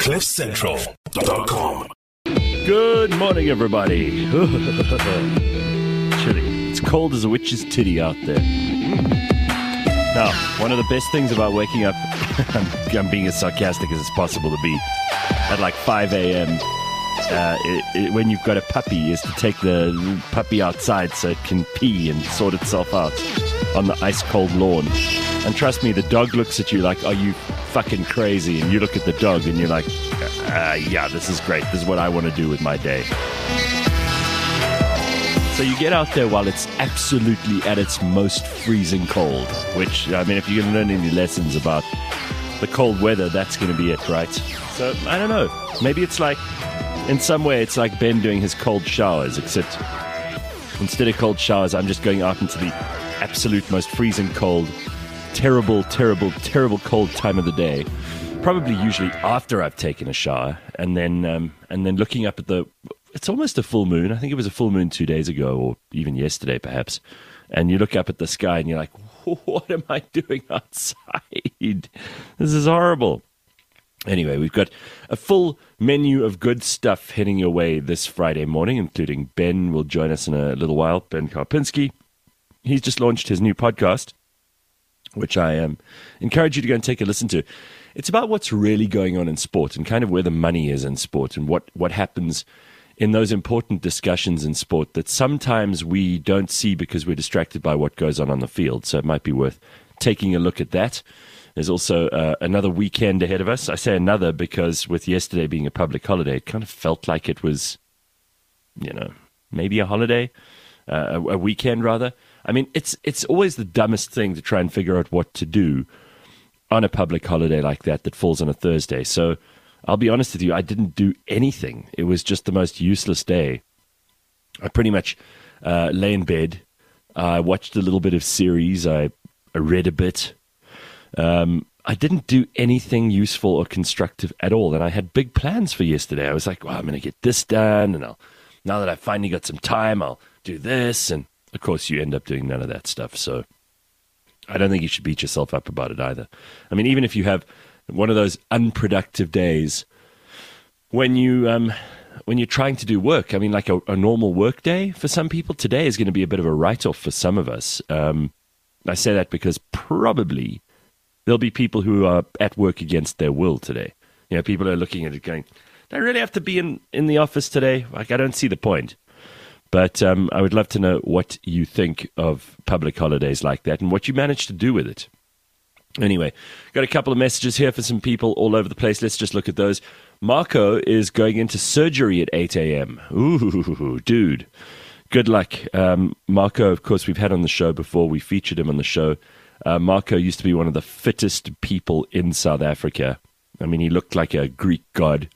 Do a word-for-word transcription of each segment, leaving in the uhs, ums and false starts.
cliff central dot com. Good morning, everybody. Chilly. It's cold as a witch's titty out there. Now, one of the best things about waking up, I'm, I'm being as sarcastic as it's possible to be, at like five a.m., uh, it, it, when you've got a puppy, is to take the puppy outside so it can pee and sort itself out on the ice-cold lawn. And trust me, the dog looks at you like, are you fucking crazy? And you look at the dog and you're like, uh, yeah, this is great. This is what I want to do with my day. So you get out there while it's absolutely at its most freezing cold, which, I mean, if you're going to learn any lessons about the cold weather, that's going to be it, right? So, I don't know. Maybe it's like, in some way, it's like Ben doing his cold showers, except instead of cold showers, I'm just going out into the absolute most freezing cold, terrible, terrible, terrible cold time of the day. Probably usually after I've taken a shower, and then um, and then looking up at the, it's almost a full moon. I think it was a full moon two days ago, or even yesterday perhaps. And you look up at the sky and you're like, what am I doing outside? This is horrible. Anyway, we've got a full menu of good stuff heading your way this Friday morning, including Ben will join us in a little while, Ben Karpinski. He's just launched his new podcast, which I um, encourage you to go and take a listen to. It's about what's really going on in sport and kind of where the money is in sport and what, what happens in those important discussions in sport that sometimes we don't see because we're distracted by what goes on on the field. So it might be worth taking a look at that. There's also uh, another weekend ahead of us. I say another because with yesterday being a public holiday, it kind of felt like it was, you know, maybe a holiday, uh, a, a weekend rather. I mean, it's it's always the dumbest thing to try and figure out what to do on a public holiday like that that falls on a Thursday. So I'll be honest with you, I didn't do anything. It was just the most useless day. I pretty much uh, lay in bed. I watched a little bit of series. I, I read a bit. Um, I didn't do anything useful or constructive at all. And I had big plans for yesterday. I was like, well, I'm going to get this done. And I'll, now that I've finally got some time, I'll do this. And of course, you end up doing none of that stuff. So I don't think you should beat yourself up about it either. I mean, even if you have one of those unproductive days when you um, when you're trying to do work, I mean, like a, a normal work day for some people, today is going to be a bit of a write-off for some of us. Um, I say that because probably there'll be people who are at work against their will today. You know, people are looking at it going, do I really have to be in, in the office today? Like, I don't see the point. But um, I would love to know what you think of public holidays like that and what you manage to do with it. Anyway, got a couple of messages here for some people all over the place. Let's just look at those. Marco is going into surgery at eight a.m. Ooh, dude. Good luck. Um, Marco, of course, we've had on the show before. We featured him on the show. Uh, Marco used to be one of the fittest people in South Africa. I mean, he looked like a Greek god.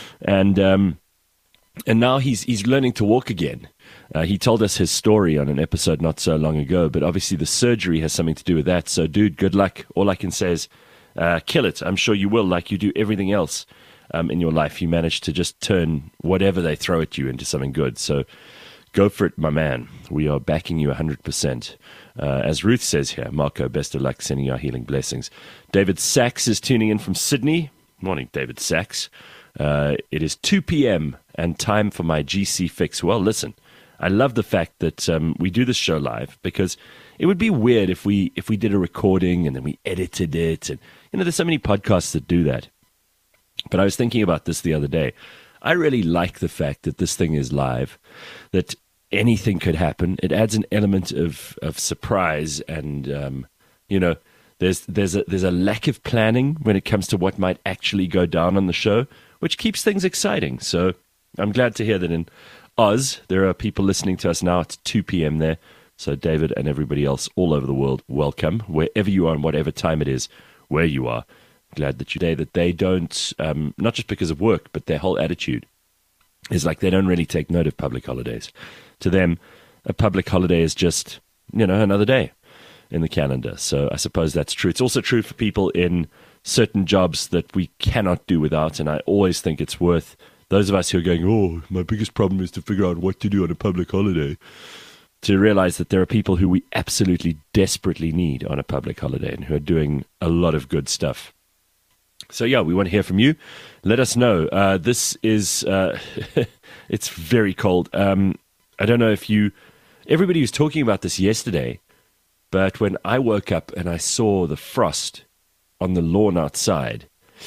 And um, and now he's he's learning to walk again. Uh, he told us his story on an episode not so long ago, but obviously the surgery has something to do with that. So, dude, good luck. All I can say is uh, kill it. I'm sure you will, like you do everything else um, in your life. You manage to just turn whatever they throw at you into something good. So go for it, my man. We are backing you one hundred percent. Uh, as Ruth says here, Marco, best of luck, sending our healing blessings. David Sachs is tuning in from Sydney. Morning, David Sachs. Uh, it is two p.m. and time for my G C fix. Well, listen. I love the fact that um, we do this show live because it would be weird if we if we did a recording and then we edited it. And, you know, there's so many podcasts that do that. But I was thinking about this the other day. I really like the fact that this thing is live, that anything could happen. It adds an element of, of surprise and, um, you know, there's, there's, a, there's a lack of planning when it comes to what might actually go down on the show, which keeps things exciting. So I'm glad to hear that in Oz, there are people listening to us now. It's two p.m. there. So David and everybody else all over the world, welcome. Wherever you are and whatever time it is, where you are. Glad that you day that they don't, um, not just because of work, but their whole attitude is like they don't really take note of public holidays. To them, a public holiday is just, you know, another day in the calendar. So I suppose that's true. It's also true for people in certain jobs that we cannot do without. And I always think it's worth those of us who are going, oh, my biggest problem is to figure out what to do on a public holiday, to realize that there are people who we absolutely desperately need on a public holiday and who are doing a lot of good stuff. So, yeah, we want to hear from you. Let us know. Uh, this is, uh, it's very cold. Um, I don't know if you, everybody was talking about this yesterday, but when I woke up and I saw the frost on the lawn outside,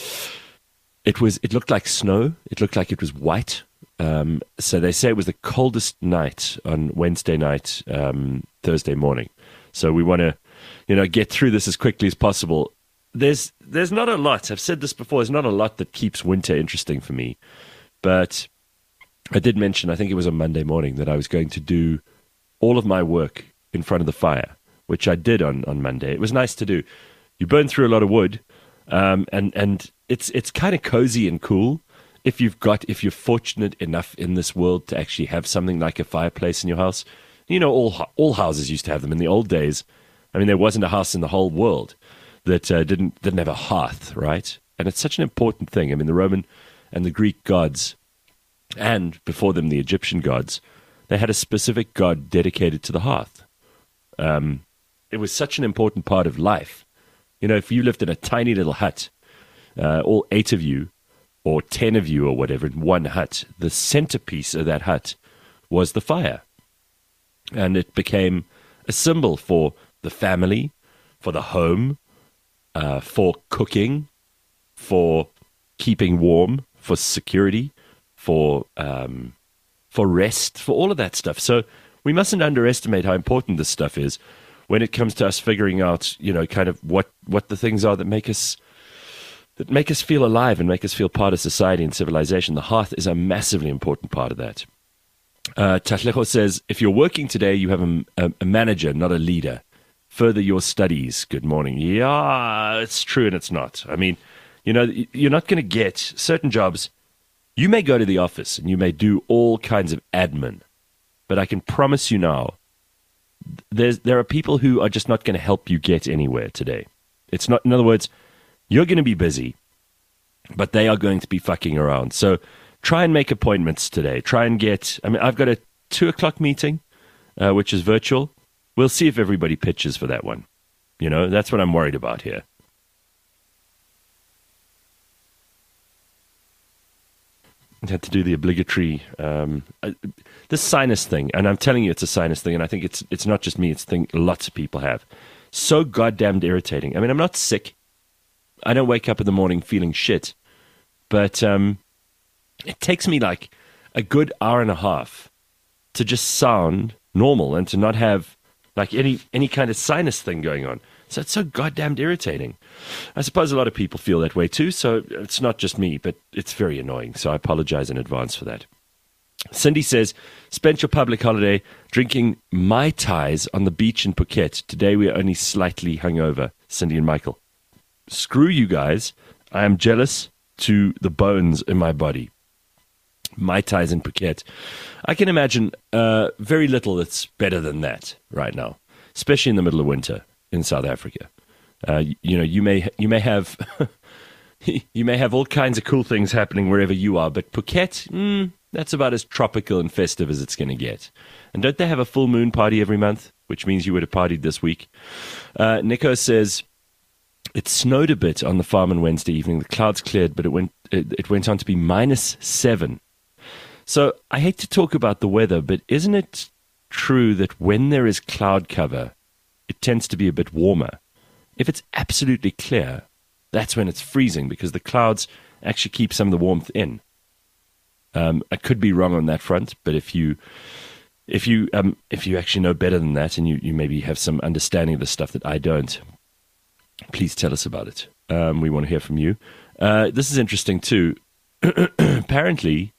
it was, it looked like snow. It looked like it was white. Um, so they say it was the coldest night on Wednesday night, um, Thursday morning. So we want to, you know, get through this as quickly as possible. There's there's not a lot. I've said this before. There's not a lot that keeps winter interesting for me. But I did mention, I think it was on Monday morning, that I was going to do all of my work in front of the fire, which I did on, on Monday. It was nice to do. You burn through a lot of wood, um, and and it's it's kind of cozy and cool if you've got if you're fortunate enough in this world to actually have something like a fireplace in your house. You know, all all houses used to have them in the old days. I mean, there wasn't a house in the whole world that uh, didn't didn't have a hearth, right? And it's such an important thing. I mean, the Roman and the Greek gods, and before them the Egyptian gods, they had a specific god dedicated to the hearth. Um, it was such an important part of life. You know, if you lived in a tiny little hut, uh, all eight of you, or ten of you, or whatever, in one hut, the centerpiece of that hut was the fire. And it became a symbol for the family, for the home, Uh, for cooking, for keeping warm, for security, for um, for rest, for all of that stuff. So we mustn't underestimate how important this stuff is when it comes to us figuring out, you know, kind of what, what the things are that make us that make us feel alive and make us feel part of society and civilization. The hearth is a massively important part of that. Uh, Tatlejo says, if you're working today, you have a, a, a manager, not a leader. Further your studies. Good morning. Yeah, it's true and it's not. I mean, you know, you're not going to get certain jobs. You may go to the office and you may do all kinds of admin, but I can promise you now, there's, there are people who are just not going to help you get anywhere today. It's not, in other words, you're going to be busy, but they are going to be fucking around. So try and make appointments today. Try and get, I mean, I've got a two o'clock meeting, uh, which is virtual. We'll see if everybody pitches for that one. You know, that's what I'm worried about here. I had to do the obligatory, um, uh, this sinus thing, and I'm telling you it's a sinus thing, and I think it's it's not just me, it's a thing lots of people have. So goddamn irritating. I mean, I'm not sick. I don't wake up in the morning feeling shit, but um, it takes me like a good hour and a half to just sound normal and to not have like any any kind of sinus thing going on. So it's so goddamn irritating. I suppose a lot of people feel that way too, so it's not just me, but it's very annoying. So I apologize in advance for that. Cindy says, spent your public holiday drinking Mai Tais on the beach in Phuket. Today we are only slightly hungover. Cindy and Michael. Screw you guys. I am jealous to the bones in my body. Mai Tais in Phuket. I can imagine uh, very little that's better than that right now, especially in the middle of winter in South Africa. Uh, you, you know, you may you may have you may have all kinds of cool things happening wherever you are, but Phuket, mm, that's about as tropical and festive as it's going to get. And don't they have a full moon party every month, which means you would have partied this week? Uh, Nico says it snowed a bit on the farm on Wednesday evening. The clouds cleared, but it went it, it went on to be minus seven. So I hate to talk about the weather, but isn't it true that when there is cloud cover, it tends to be a bit warmer? If it's absolutely clear, that's when it's freezing because the clouds actually keep some of the warmth in. Um, I could be wrong on that front, but if you if you um, if you actually know better than that and you, you maybe have some understanding of the stuff that I don't, please tell us about it. Um, we want to hear from you. Uh, this is interesting too. Apparently,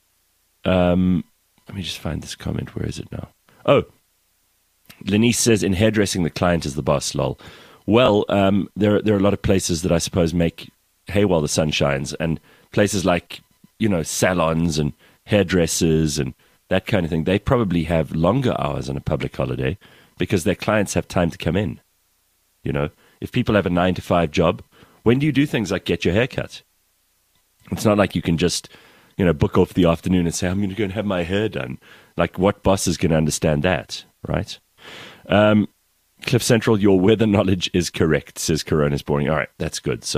um, let me just find this comment. Where is it now? Oh, Lenice says, in hairdressing, the client is the boss, lol. Well, um, there, there are a lot of places that I suppose make hay while the sun shines, and places like, you know, salons and hairdressers and that kind of thing, they probably have longer hours on a public holiday because their clients have time to come in. You know, if people have a nine to five job, when do you do things like get your hair cut? It's not like you can just, you know, book off the afternoon and say, I'm going to go and have my hair done. Like, what boss is going to understand that, right? Um, Cliff Central, your weather knowledge is correct, says Corona's Boring. All right, that's good. So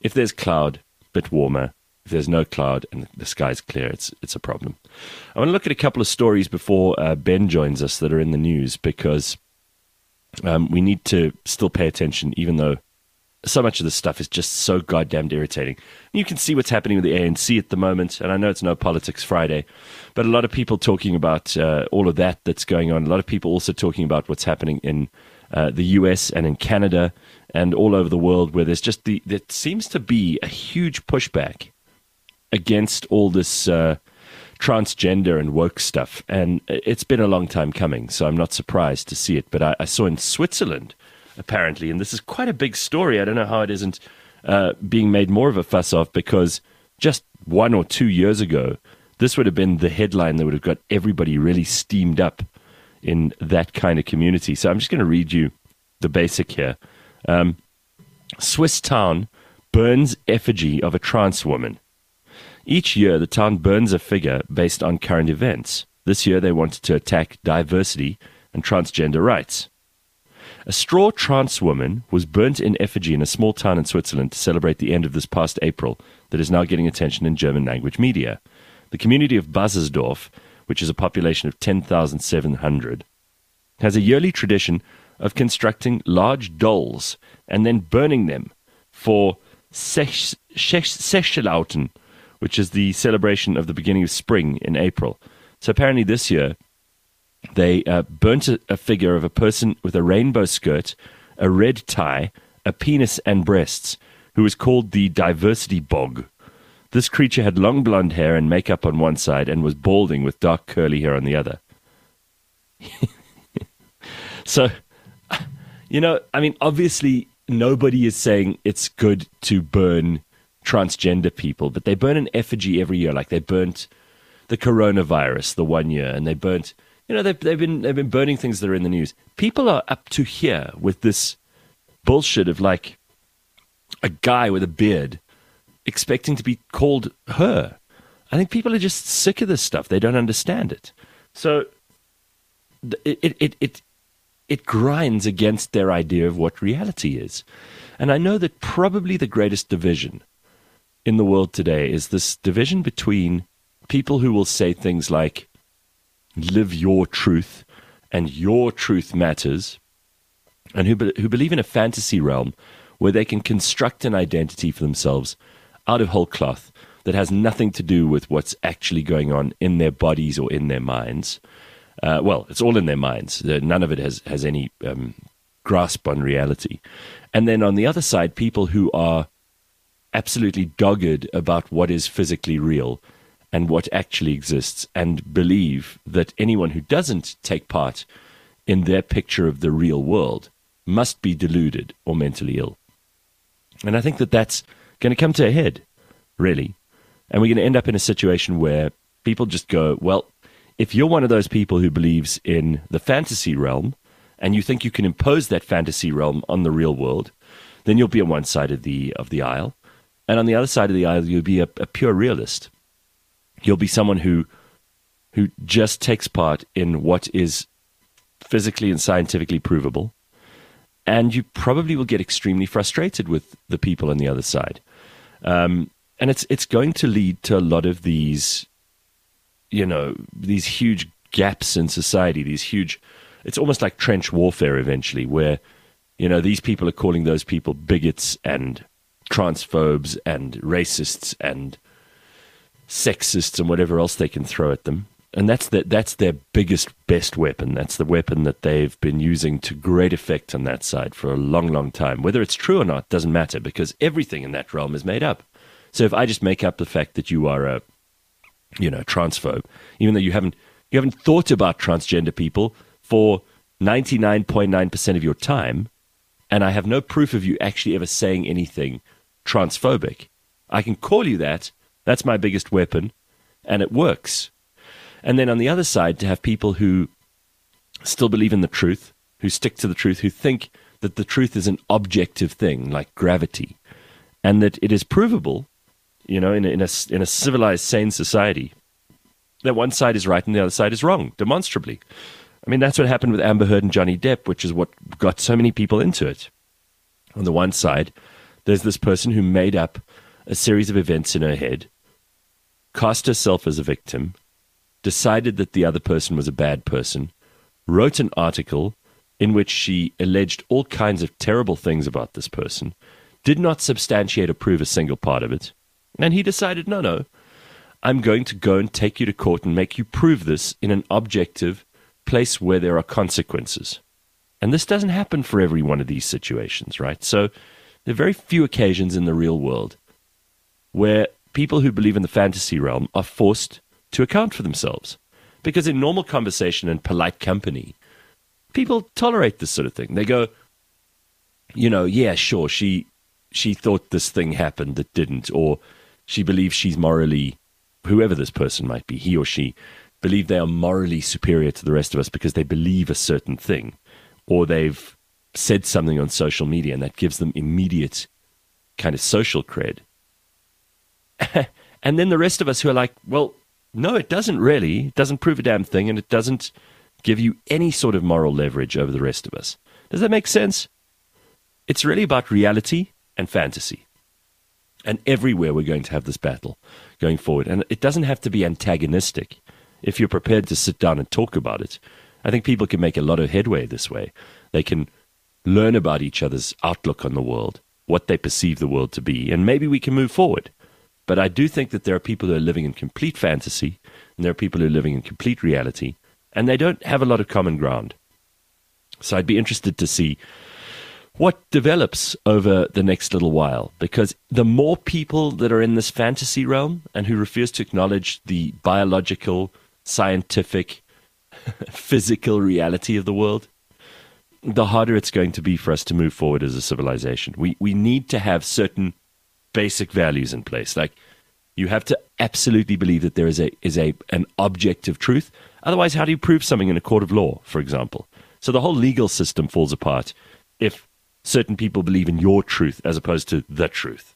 if there's cloud, a bit warmer. If there's no cloud and the sky's clear, it's it's a problem. I want to look at a couple of stories before uh, Ben joins us that are in the news, because um, we need to still pay attention, even though so much of this stuff is just so goddamn irritating. You can see what's happening with the A N C at the moment, and I know it's No Politics Friday, but a lot of people talking about uh, all of that that's going on. A lot of people also talking about what's happening in uh, the U S and in Canada and all over the world, where there's just the there seems to be a huge pushback against all this uh, transgender and woke stuff. And it's been a long time coming, so I'm not surprised to see it. But I, I saw in Switzerland, apparently, and this is quite a big story. I don't know how it isn't uh, being made more of a fuss of, because just one or two years ago, this would have been the headline that would have got everybody really steamed up in that kind of community. So I'm just going to read you the basic here. Um, Swiss town burns effigy of a trans woman. Each year, the town burns a figure based on current events. This year, they wanted to attack diversity and transgender rights. A straw trans woman was burnt in effigy in a small town in Switzerland to celebrate the end of this past April that is now getting attention in German-language media. The community of Bassersdorf, which is a population of ten thousand seven hundred, has a yearly tradition of constructing large dolls and then burning them for Sech- Sech- Sechelauten, which is the celebration of the beginning of spring in April. So apparently this year, they uh, burnt a, a figure of a person with a rainbow skirt, a red tie, a penis and breasts, who was called the Diversity Bog. This creature had long blonde hair and makeup on one side and was balding with dark curly hair on the other. So, you know, I mean, obviously nobody is saying it's good to burn transgender people, but they burn an effigy every year. Like they burnt the coronavirus the one year, and they burnt, you know, they've, they've been they've been burning things that are in the news. People are up to here with this bullshit of like a guy with a beard expecting to be called her. I think people are just sick of this stuff. They don't understand it. So it it it it, it grinds against their idea of what reality is. And I know that probably the greatest division in the world today is this division between people who will say things like, live your truth and your truth matters, and who, be- who believe in a fantasy realm where they can construct an identity for themselves out of whole cloth that has nothing to do with what's actually going on in their bodies or in their minds. Uh, well, it's all in their minds. None of it has, has any um, grasp on reality. And then on the other side, people who are absolutely dogged about what is physically real and what actually exists, and believe that anyone who doesn't take part in their picture of the real world must be deluded or mentally ill. And I think that that's going to come to a head, really. And we're going to end up in a situation where people just go, well, if you're one of those people who believes in the fantasy realm and you think you can impose that fantasy realm on the real world, then you'll be on one side of the of the aisle. And on the other side of the aisle, you'll be a, a pure realist. You'll be someone who who just takes part in what is physically and scientifically provable. And you probably will get extremely frustrated with the people on the other side. Um, and it's it's going to lead to a lot of these, you know, these huge gaps in society, these huge, it's almost like trench warfare eventually, where, you know, these people are calling those people bigots and transphobes and racists and sexists and whatever else they can throw at them. And that's the, that's their biggest, best weapon. That's the weapon that they've been using to great effect on that side for a long, long time. Whether it's true or not doesn't matter, because everything in that realm is made up. So if I just make up the fact that you are a, you know, transphobe, even though you haven't you haven't thought about transgender people for ninety-nine point nine percent of your time, and I have no proof of you actually ever saying anything transphobic, I can call you that. That's my biggest weapon, and it works. And then on the other side, to have people who still believe in the truth, who stick to the truth, who think that the truth is an objective thing like gravity, and that it is provable, you know, in a, in a, in a civilized, sane society, that one side is right and the other side is wrong, demonstrably. I mean, that's what happened with Amber Heard and Johnny Depp, which is what got so many people into it. On the one side, there's this person who made up a series of events in her head, cast herself as a victim, decided that the other person was a bad person, wrote an article in which she alleged all kinds of terrible things about this person, did not substantiate or prove a single part of it, and he decided, no, no, I'm going to go and take you to court and make you prove this in an objective place where there are consequences. And this doesn't happen for every one of these situations, right? So there are very few occasions in the real world where people who believe in the fantasy realm are forced to account for themselves. Because in normal conversation and polite company, people tolerate this sort of thing. They go, you know, yeah, sure, she she thought this thing happened that didn't, or she believes she's morally, whoever this person might be, he or she, believe they are morally superior to the rest of us because they believe a certain thing, or they've said something on social media and that gives them immediate kind of social cred. And then the rest of us who are like, well, no, it doesn't really. It doesn't prove a damn thing, and it doesn't give you any sort of moral leverage over the rest of us. Does that make sense? It's really about reality and fantasy. And everywhere we're going to have this battle going forward. And it doesn't have to be antagonistic. If you're prepared to sit down and talk about it, I think people can make a lot of headway this way. They can learn about each other's outlook on the world, what they perceive the world to be, and maybe we can move forward. But I do think that there are people who are living in complete fantasy, and there are people who are living in complete reality, and they don't have a lot of common ground. So I'd be interested to see what develops over the next little while, because the more people that are in this fantasy realm and who refuse to acknowledge the biological, scientific, physical reality of the world, the harder it's going to be for us to move forward as a civilization. We we need to have certain basic values in place. Like, you have to absolutely believe that there is a is a an objective truth. Otherwise, how do you prove something in a court of law, for example? So the whole legal system falls apart if certain people believe in your truth as opposed to the truth.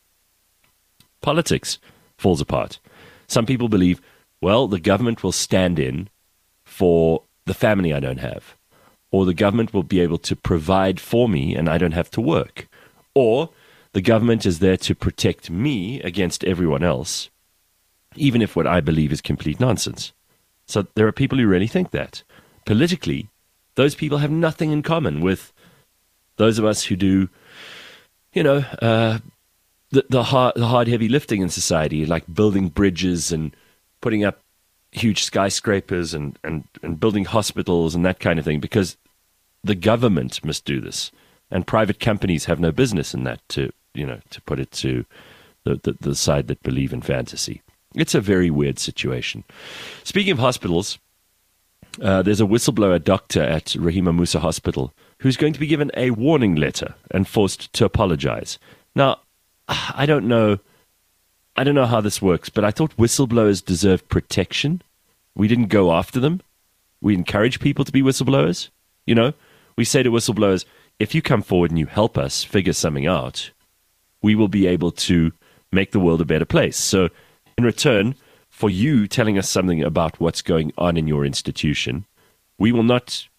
Politics falls apart. Some people believe, well, the government will stand in for the family I don't have, or the government will be able to provide for me and I don't have to work, or the government is there to protect me against everyone else, even if what I believe is complete nonsense. So there are people who really think that. Politically, those people have nothing in common with those of us who do, you know, uh, the, the, hard, the hard, heavy lifting in society, like building bridges and putting up huge skyscrapers and, and, and building hospitals and that kind of thing, because the government must do this. And private companies have no business in that, to, you know, to put it to the, the, the side that believe in fantasy. It's a very weird situation. Speaking of hospitals, uh, there's a whistleblower doctor at Rahima Moosa Hospital who's going to be given a warning letter and forced to apologize. Now, I don't know, I don't know how this works, but I thought whistleblowers deserve protection. We didn't go after them. We encourage people to be whistleblowers. You know, we say to whistleblowers, if you come forward and you help us figure something out, we will be able to make the world a better place. So in return for you telling us something about what's going on in your institution, we will not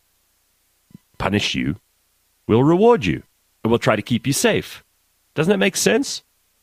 punish you. We'll reward you. And we'll try to keep you safe. Doesn't that make sense?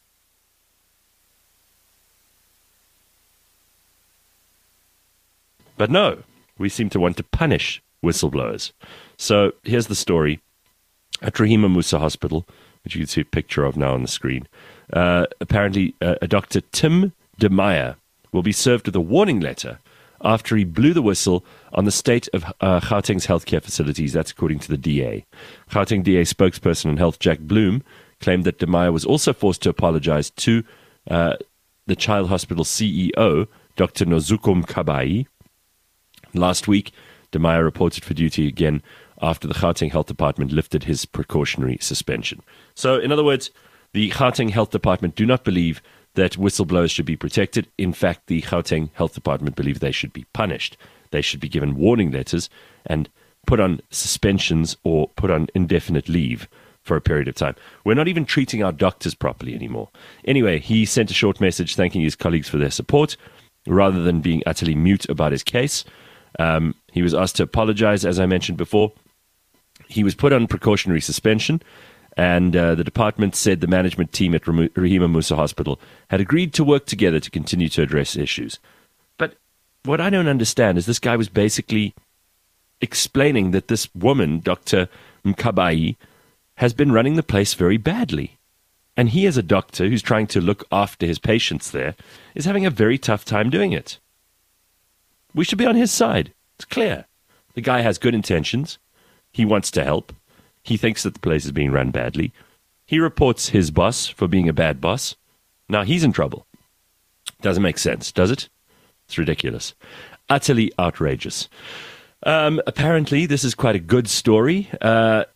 But no, we seem to want to punish whistleblowers. So here's the story. At Rahima Moosa Hospital, which you can see a picture of now on the screen, uh, apparently uh, a Doctor Tim De Meyer will be served with a warning letter after he blew the whistle on the state of uh, Gauteng's healthcare facilities. That's according to the D A. Gauteng D A spokesperson on health, Jack Bloom, claimed that De Meyer was also forced to apologize to uh, the Child Hospital C E O, Doctor Nozuko Mkabayi. Last week, De Meyer reported for duty again after the Gauteng Health Department lifted his precautionary suspension. So, in other words, the Gauteng Health Department do not believe that whistleblowers should be protected. In fact, the Gauteng Health Department believe they should be punished. They should be given warning letters and put on suspensions or put on indefinite leave for a period of time. We're not even treating our doctors properly anymore. Anyway, he sent a short message thanking his colleagues for their support, rather than being utterly mute about his case. Um, he was asked to apologize, as I mentioned before. He was put on precautionary suspension, And uh, the department said the management team at Rahima Musa Hospital had agreed to work together to continue to address issues. But what I don't understand is this guy was basically explaining that this woman, Doctor Mkabayi, has been running the place very badly. And he, as a doctor who's trying to look after his patients there, is having a very tough time doing it. We should be on his side. It's clear. The guy has good intentions. He wants to help. He thinks that the place is being run badly. He reports his boss for being a bad boss. Now he's in trouble. Doesn't make sense, does it? It's ridiculous. Utterly outrageous. Um, apparently, this is quite a good story. Uh,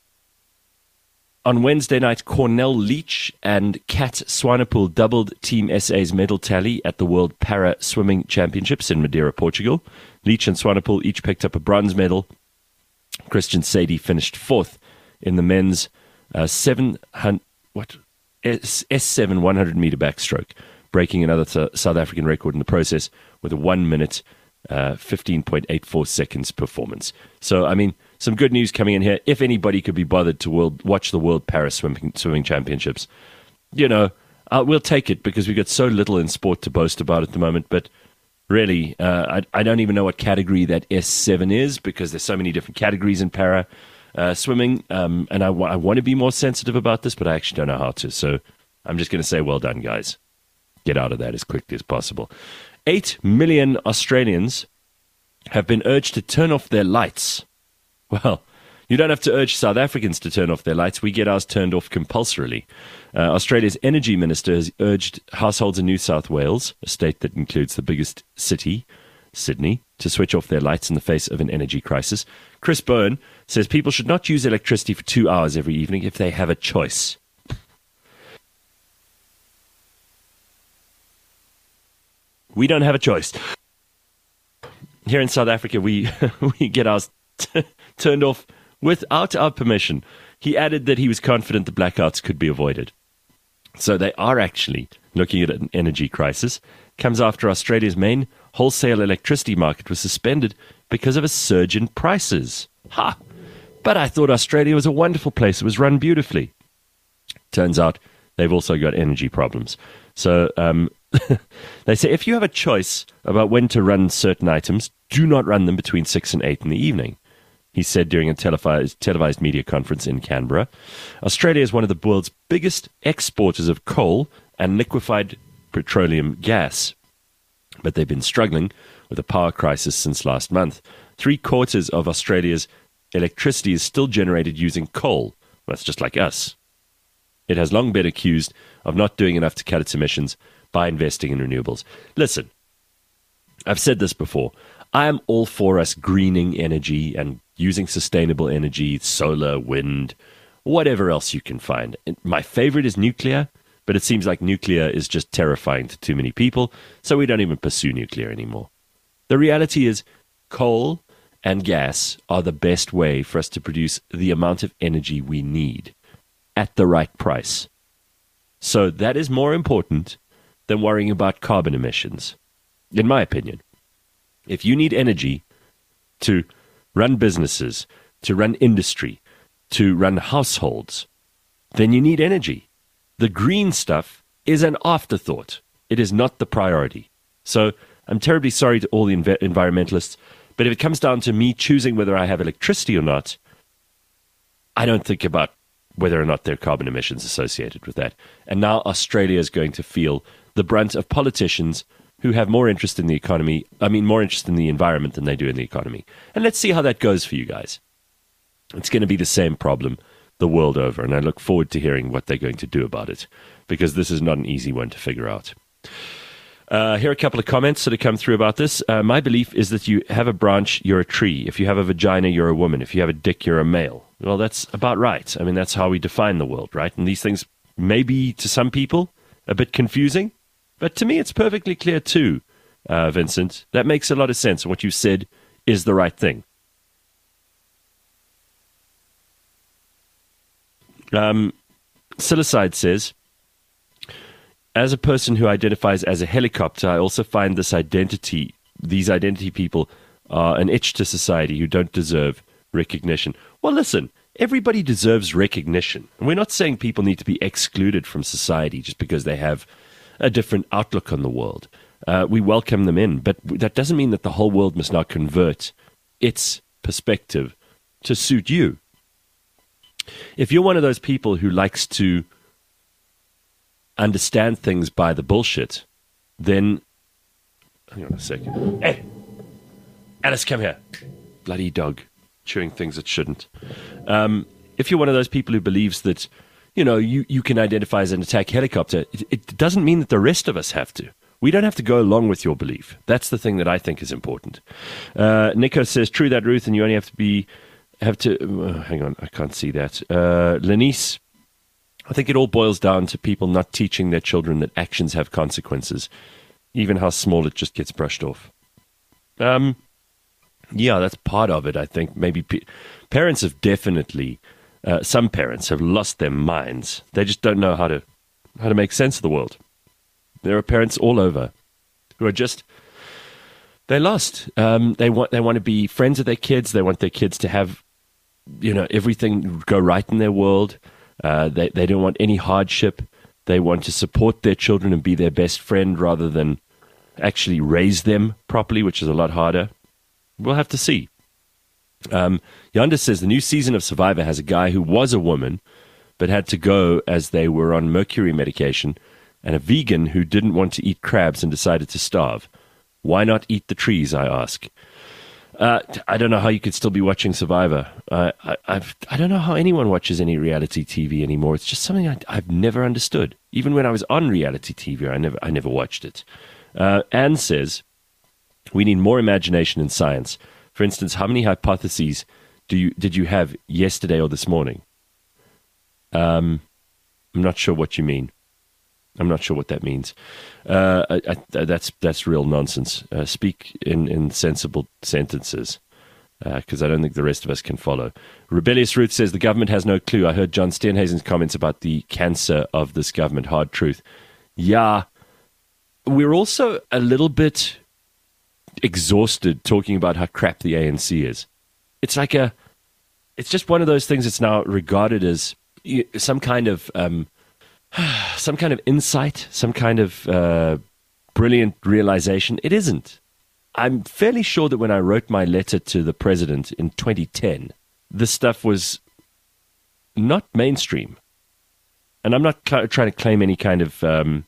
on Wednesday night, Cornell Leach and Kat Swanepoel doubled Team S A's medal tally at the World Para Swimming Championships in Madeira, Portugal. Leach and Swanepoel each picked up a bronze medal. Christian Sadie finished fourth in the men's uh, seven hundred, what, S seven one hundred meter backstroke, breaking another th- South African record in the process with a one minute, uh, fifteen point eight four seconds performance. So, I mean, some good news coming in here. If anybody could be bothered to world, watch the World Paris Swimming, Swimming Championships, you know, uh, we'll take it because we've got so little in sport to boast about at the moment. But really, uh, I, I don't even know what category that S seven is because there's so many different categories in para. Uh, swimming, um, and I, w- I want to be more sensitive about this, but I actually don't know how to. So I'm just going to say, well done, guys. Get out of that as quickly as possible. Eight million Australians have been urged to turn off their lights. Well, you don't have to urge South Africans to turn off their lights. We get ours turned off compulsorily. Uh, Australia's energy minister has urged households in New South Wales, a state that includes the biggest city, Sydney, to switch off their lights in the face of an energy crisis. Chris Byrne says people should not use electricity for two hours every evening if they have a choice. We don't have a choice. Here in South Africa, we we get ours t- turned off without our permission. He added that he was confident the blackouts could be avoided. So they are actually looking at an energy crisis. Comes after Australia's main wholesale electricity market was suspended because of a surge in prices. Ha! But I thought Australia was a wonderful place. It was run beautifully. Turns out they've also got energy problems. So um, they say if you have a choice about when to run certain items, do not run them between six and eight in the evening, he said during a televised, televised media conference in Canberra. Australia is one of the world's biggest exporters of coal and liquefied petroleum gas. But they've been struggling with a power crisis since last month. Three quarters of Australia's electricity is still generated using coal. That's just like us. It has long been accused of not doing enough to cut its emissions by investing in renewables. Listen, I've said this before. I am all for us greening energy and using sustainable energy, solar, wind, whatever else you can find. My favorite is nuclear, but it seems like nuclear is just terrifying to too many people, so we don't even pursue nuclear anymore. The reality is coal and gas are the best way for us to produce the amount of energy we need at the right price. So that is more important than worrying about carbon emissions, in my opinion. If you need energy to run businesses, to run industry, to run households, then you need energy. The green stuff is an afterthought. It is not the priority. So I'm terribly sorry to all the env- environmentalists, but if it comes down to me choosing whether I have electricity or not, I don't think about whether or not there are carbon emissions associated with that. And now Australia is going to feel the brunt of politicians who have more interest in the economy, I mean, more interest in the environment than they do in the economy. And let's see how that goes for you guys. It's going to be the same problem the world over, and I look forward to hearing what they're going to do about it, because this is not an easy one to figure out. Uh, here are a couple of comments that have come through about this. Uh, my belief is that you have a branch, you're a tree. If you have a vagina, you're a woman. If you have a dick, you're a male. Well, that's about right. I mean, that's how we define the world, right? And these things may be, to some people, a bit confusing, but to me, it's perfectly clear too, uh, Vincent. That makes a lot of sense. What you said is the right thing. Um, Silicide says, as a person who identifies as a helicopter, I also find this identity, these identity people are an itch to society who don't deserve recognition. Well, listen, everybody deserves recognition. And we're not saying people need to be excluded from society just because they have a different outlook on the world. Uh, we welcome them in, but that doesn't mean that the whole world must now convert its perspective to suit you. If you're one of those people who likes to understand things by the bullshit, then hang on a second. Hey, Alice, come here. Bloody dog, chewing things it shouldn't. Um, if you're one of those people who believes that, you know, you, you can identify as an attack helicopter, it, it doesn't mean that the rest of us have to. We don't have to go along with your belief. That's the thing that I think is important. Uh, Nico says, true that, Ruth, and you only have to be, have to, uh, hang on, I can't see that. Uh, Lenice, I think it all boils down to people not teaching their children that actions have consequences, even how small it just gets brushed off. Um, yeah, that's part of it, I think. Maybe pe- parents have definitely, uh, some parents have lost their minds. They just don't know how to, how to make sense of the world. There are parents all over who are just, they're lost. Um, they want they want to be friends with their kids. They want their kids to have, you know, everything go right in their world. Uh, they, they don't want any hardship. They want to support their children and be their best friend rather than actually raise them properly, which is a lot harder. We'll have to see. Um, Yonder says the new season of Survivor has a guy who was a woman but had to go as they were on mercury medication, and a vegan who didn't want to eat crabs and decided to starve. Why not eat the trees, I ask. Uh, I don't know how you could still be watching Survivor. Uh, I I've, I don't know how anyone watches any reality T V anymore. It's just something I, I've never understood. Even when I was on reality T V, I never I never watched it. Uh, Anne says, we need more imagination in science. For instance, how many hypotheses do you did you have yesterday or this morning? Um, I'm not sure what you mean. I'm not sure what that means. Uh, I, I, that's that's real nonsense. Uh, speak in, in sensible sentences, because uh, I don't think the rest of us can follow. Rebellious Ruth says the government has no clue. I heard John Steenhuisen's comments about the cancer of this government. Hard truth. Yeah, we're also a little bit exhausted talking about how crap the A N C is. It's like a, it's just one of those things that's now regarded as some kind of um, some kind of insight, some kind of uh, brilliant realization. It isn't. I'm fairly sure that when I wrote my letter to the president in twenty ten, this stuff was not mainstream. And I'm not cl- trying to claim any kind of um,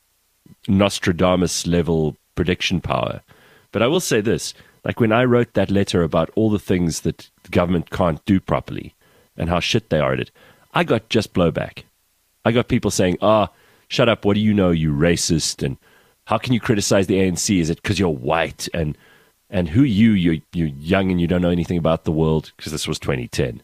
Nostradamus-level prediction power. But I will say this. Like when I wrote that letter about all the things that the government can't do properly and how shit they are at it, I got just blowback. I got people saying, ah, oh, shut up, what do you know, you racist? And how can you criticize the A N C? Is it because you're white? And and who are you? You're, you're young and you don't know anything about the world, because this was twenty ten.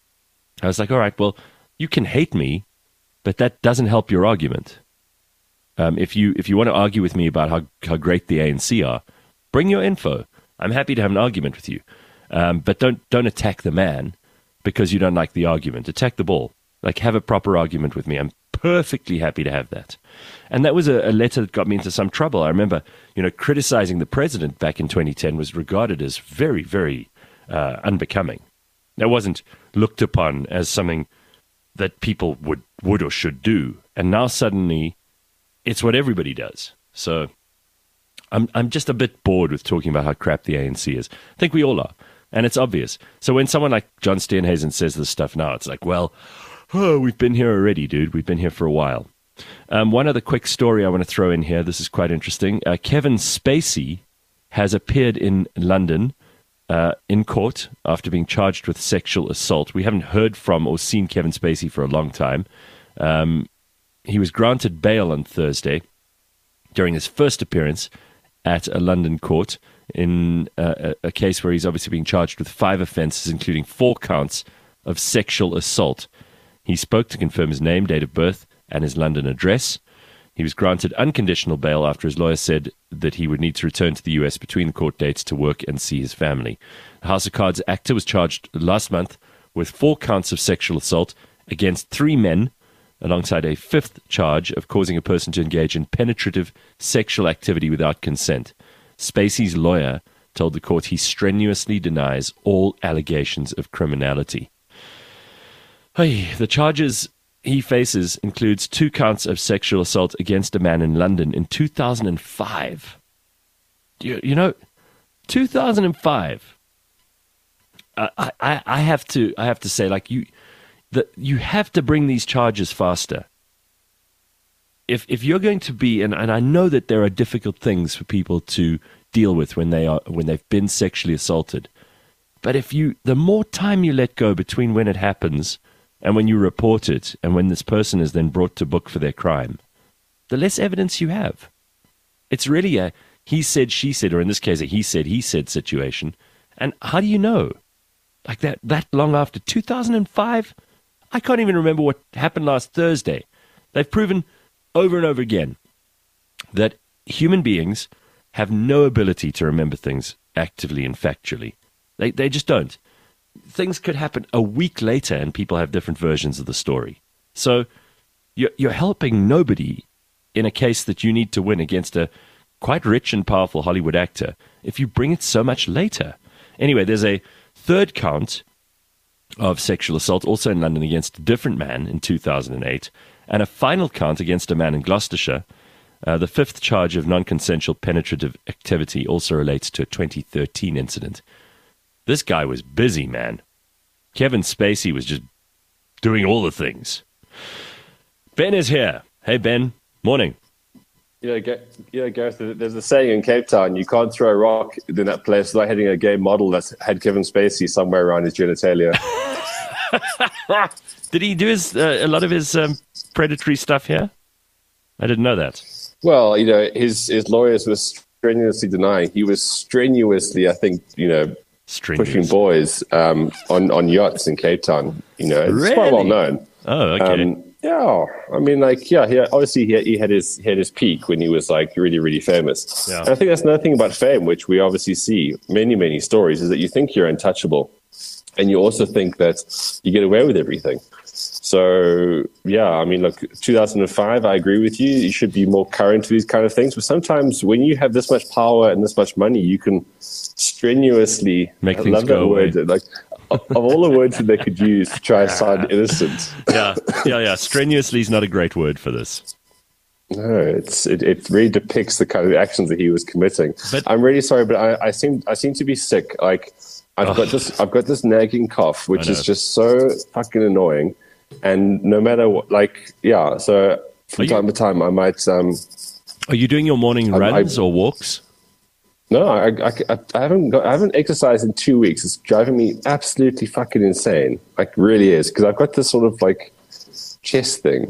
I was like, all right, well, you can hate me, but that doesn't help your argument. Um, if you if you want to argue with me about how, how great the A N C are, bring your info. I'm happy to have an argument with you. Um, but don't don't attack the man because you don't like the argument. Attack the ball. Like, have a proper argument with me. I'm perfectly happy to have that. And that was a, a letter that got me into some trouble. I remember, you know, criticizing the president back in twenty ten was regarded as very, very uh, unbecoming. That wasn't looked upon as something that people would, would or should do. And now suddenly it's what everybody does. So I'm I'm just a bit bored with talking about how crap the A N C is. I think we all are. And it's obvious. So when someone like John Steenhuisen says this stuff now, it's like, well, oh, we've been here already, dude. We've been here for a while. Um, one other quick story I want to throw in here. This is quite interesting. Uh, Kevin Spacey has appeared in London uh, in court after being charged with sexual assault. We haven't heard from or seen Kevin Spacey for a long time. Um, he was granted bail on Thursday during his first appearance at a London court in uh, a, a case where he's obviously being charged with five offenses, including four counts of sexual assault. He spoke to confirm his name, date of birth, and his London address. He was granted unconditional bail after his lawyer said that he would need to return to the U S between the court dates to work and see his family. The House of Cards actor was charged last month with four counts of sexual assault against three men, alongside a fifth charge of causing a person to engage in penetrative sexual activity without consent. Spacey's lawyer told the court he strenuously denies all allegations of criminality. Hey, the charges he faces includes two counts of sexual assault against a man in London in two thousand five. You, you know, two thousand five. Uh, I, I, I have to I have to say, like you, the, you have to bring these charges faster. If if you're going to be, and, and I know that there are difficult things for people to deal with when they are when they've been sexually assaulted, but if you, the more time you let go between when it happens and when you report it, and when this person is then brought to book for their crime, the less evidence you have. It's really a he said, she said, or in this case, a he said, he said situation. And how do you know? Like that, that long after two thousand five? I can't even remember what happened last Thursday. They've proven over and over again that human beings have no ability to remember things actively and factually. They, they just don't. Things could happen a week later and people have different versions of the story. So you're, you're helping nobody in a case that you need to win against a quite rich and powerful Hollywood actor if you bring it so much later. Anyway, there's a third count of sexual assault also in London against a different man in two thousand eight, and a final count against a man in Gloucestershire. Uh, the fifth charge of non-consensual penetrative activity also relates to a twenty thirteen incident. This guy was busy, man. Kevin Spacey was just doing all the things. Ben is here. Hey, Ben. Morning. Yeah, yeah, Gareth, there's a saying in Cape Town, you can't throw a rock in that place without hitting a gay model that's had Kevin Spacey somewhere around his genitalia. Did he do his, uh, a lot of his um, predatory stuff here? I didn't know that. Well, you know, his, his lawyers were strenuously denying. He was strenuously, I think, you know, Strenuous. pushing boys um, on, on yachts in Cape Town. You know, it's Really? quite well known. Oh, okay. Um, yeah, I mean, like, yeah, he, obviously he, he had his he had his peak when he was like really, really famous. Yeah. And I think that's another thing about fame, which we obviously see many, many stories, is that you think you're untouchable, and you also think that you get away with everything. So yeah, I mean, look, two thousand five, I agree with you. You should be more current to these kind of things. But sometimes when you have this much power and this much money, you can strenuously make I things love go that away. word, like. Of all the words that they could use to try and sound innocent. Yeah, yeah, yeah. Strenuously is not a great word for this. No, it's it, it really depicts the kind of actions that he was committing. But- I'm really sorry, but I, I seem I seem to be sick. Like I've Oh. got this I've got this nagging cough, which I is know. just so fucking annoying. And no matter what, like yeah, so from Are you- time to time I might um Are you doing your morning I- runs I- or walks? no, I, I, I haven't got, I haven't exercised in two weeks. It's driving me absolutely fucking insane. Like, really is, because I've got this sort of like chest thing,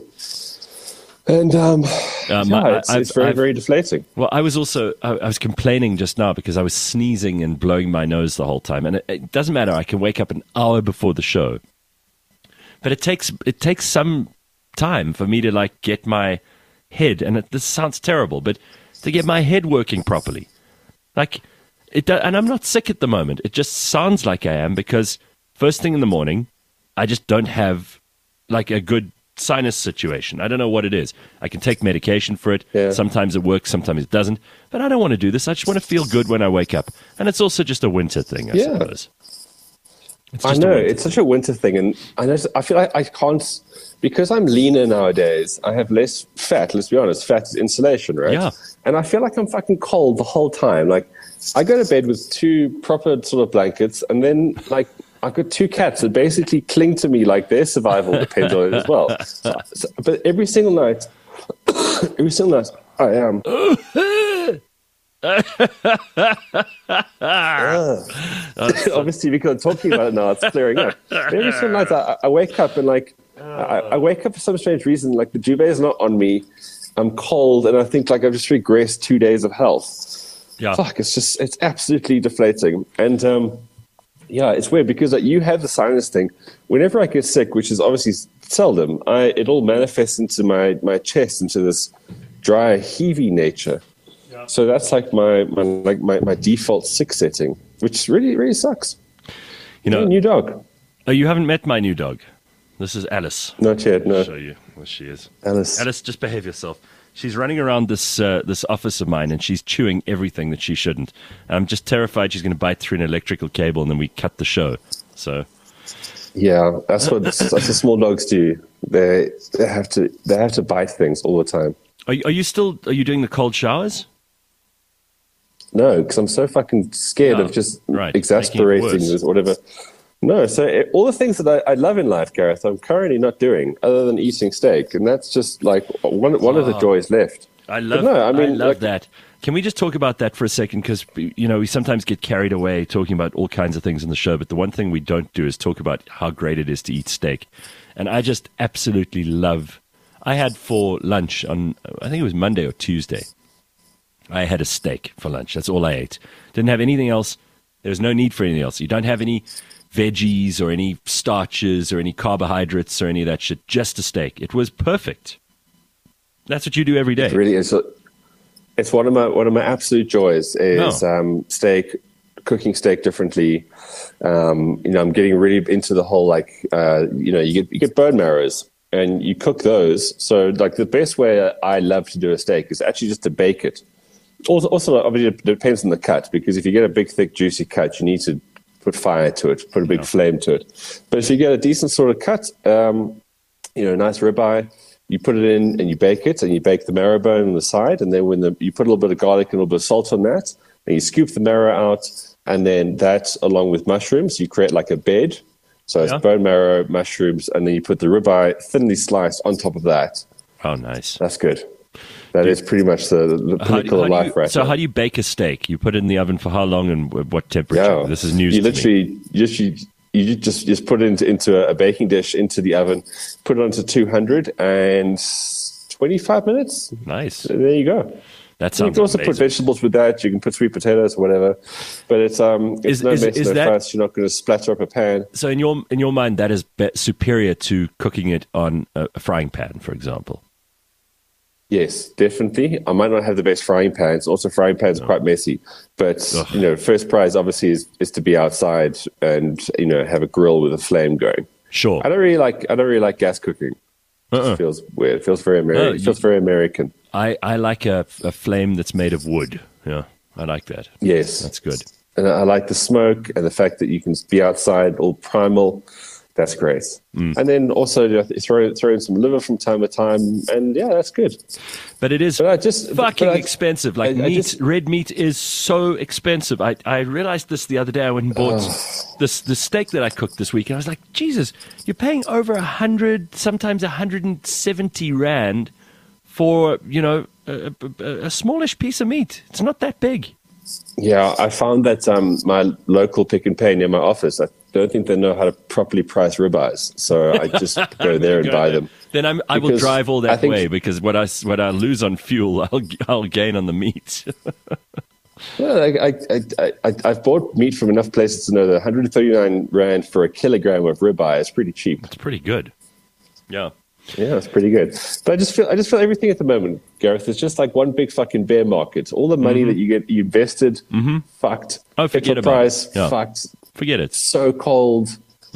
and um, Um, yeah, I- it's, I've- it's very, I've- very deflating. Well, I was also I, I was complaining just now because I was sneezing and blowing my nose the whole time, and it, it doesn't matter. I can wake up an hour before the show, but it takes it takes some time for me to like get my head. And it, this sounds terrible, but to get my head working properly, like it. do- And I'm not sick at the moment. It just sounds like I am because first thing in the morning, I just don't have like a good sinus situation. I don't know what it is. I can take medication for it. Yeah. Sometimes it works, sometimes it doesn't. But I don't want to do this. I just want to feel good when I wake up. And it's also just a winter thing, I Yeah. suppose. It's I just a know winter it's such a winter thing, and I know I feel like I can't because I'm leaner nowadays. I have less fat. Let's be honest, fat is insulation, right? Yeah. And I feel like I'm fucking cold the whole time. Like I go to bed with two proper sort of blankets, and then like I've got two cats that basically cling to me like their survival depends on it as well. So, so- but every single night, every single night, I am. Obviously, because I'm talking about it now, it's clearing up. But every single night, I, I wake up and like, I, I wake up for some strange reason, like the duvet is not on me. I'm cold, and I think like I've just regressed two days of health. Yeah. Fuck, it's just it's absolutely deflating. And um, yeah, it's weird because like, you have the sinus thing. Whenever I get sick, which is obviously seldom, I it all manifests into my my chest, into this dry, heavy nature. So that's like my, my like my, my default sick setting, which really really sucks. You know, Hey, new dog? oh, you haven't met my new dog. This is Alice. Not yet. I'll No, show you where she is. Alice. Alice, just behave yourself. She's running around this uh, this office of mine, and she's chewing everything that she shouldn't. I'm just terrified she's going to bite through an electrical cable, and then we cut the show. So Yeah, that's what that's what small dogs do. They they have to they have to bite things all the time. Are you, are you still are you doing the cold showers? No, because I'm so fucking scared Yeah, of just right, exasperating making it worse. this or whatever. No, so it, all the things that I, I love in life, Gareth, I'm currently not doing other than eating steak, and that's just like one one of the Oh. joys left. I love, But no, I mean, love like- that. Can we just talk about that for a second? Because, you know, we sometimes get carried away talking about all kinds of things in the show, but the one thing we don't do is talk about how great it is to eat steak. And I just absolutely love. I had for lunch on, I think it was Monday or Tuesday. I had a steak for lunch. That's all I ate. Didn't have anything else. There was no need for anything else. You don't have any veggies or any starches or any carbohydrates or any of that shit. Just a steak. It was perfect. That's what you do every day. It really is. It's one of my one of my absolute joys is No. um, steak, cooking steak differently. Um, you know, I'm getting really into the whole like uh, you know you get you get bone marrows and you cook those. So like the best way I love to do a steak is actually just to bake it. Also, also obviously it depends on the cut, because if you get a big, thick, juicy cut, you need to put fire to it, put a big Yeah. flame to it. But if you get a decent sort of cut, um, you know, a nice ribeye, you put it in and you bake it, and you bake the marrow bone on the side, and then when the, you put a little bit of garlic and a little bit of salt on that, and you scoop the marrow out, and then that along with mushrooms, you create like a bed. So it's Yeah. bone marrow, mushrooms, and then you put the ribeye thinly sliced on top of that. Oh, nice. That's good. That is pretty much the, the How do- pinnacle how of do life you- right so now. how do you bake a steak? You put it in the oven for how long and wh- what temperature? Yeah, This is news You to me. literally just you, you just just put it into, into a baking dish into the oven, put it onto two hundred and twenty-five minutes. Nice. There you go. That You sounds can also put amazing. vegetables with that. You can put sweet potatoes or whatever. But it's um it's Is- no is- mess, is no that- fuss. You're not going to splatter up a pan. So in your in your mind, that is be- superior to cooking it on a, a frying pan, for example. Yes, definitely. I might not have the best frying pans. Also, frying pans are quite messy. But Ugh. you know, first prize obviously is, is to be outside and you know have a grill with a flame going. Sure. I don't really like I don't really like gas cooking. Uh-uh. It feels weird. It feels very American. No, it you- feels very American. I, I like a, a flame that's made of wood. Yeah, I like that. Yes, That's good. and I like the smoke and the fact that you can be outside, all primal. That's great. Mm. And then also you know, throw throw in some liver from time to time, and yeah, that's good. But it is But I just fucking but I- expensive. Like I- I meat, just- red meat is so expensive. I, I realized this the other day. I went and bought this the steak that I cooked this week, and I was like, Jesus, you're paying over a hundred, sometimes a hundred and seventy rand for you know a, a, a smallish piece of meat. It's not that big. Yeah, I found that um, my local Pick and Pay near my office, I don't think they know how to properly price ribeyes, so I just go there and Go buy there. them. Then I'm, I will Because drive all I that think- way because what I what I lose on fuel, I'll I'll gain on the meat. Well, I, I, I, I, I've bought meat from enough places to know that one hundred thirty-nine rand for a kilogram of ribeye is pretty cheap. It's pretty good. Yeah. Yeah, it's pretty good. But I just feel I just feel everything at the moment, Gareth, is just like one big fucking bear market. All the money that you get you invested, fucked. Mm-hmm. Oh, forget Petrol about price, it. Yeah. fucked. Forget it. So cold.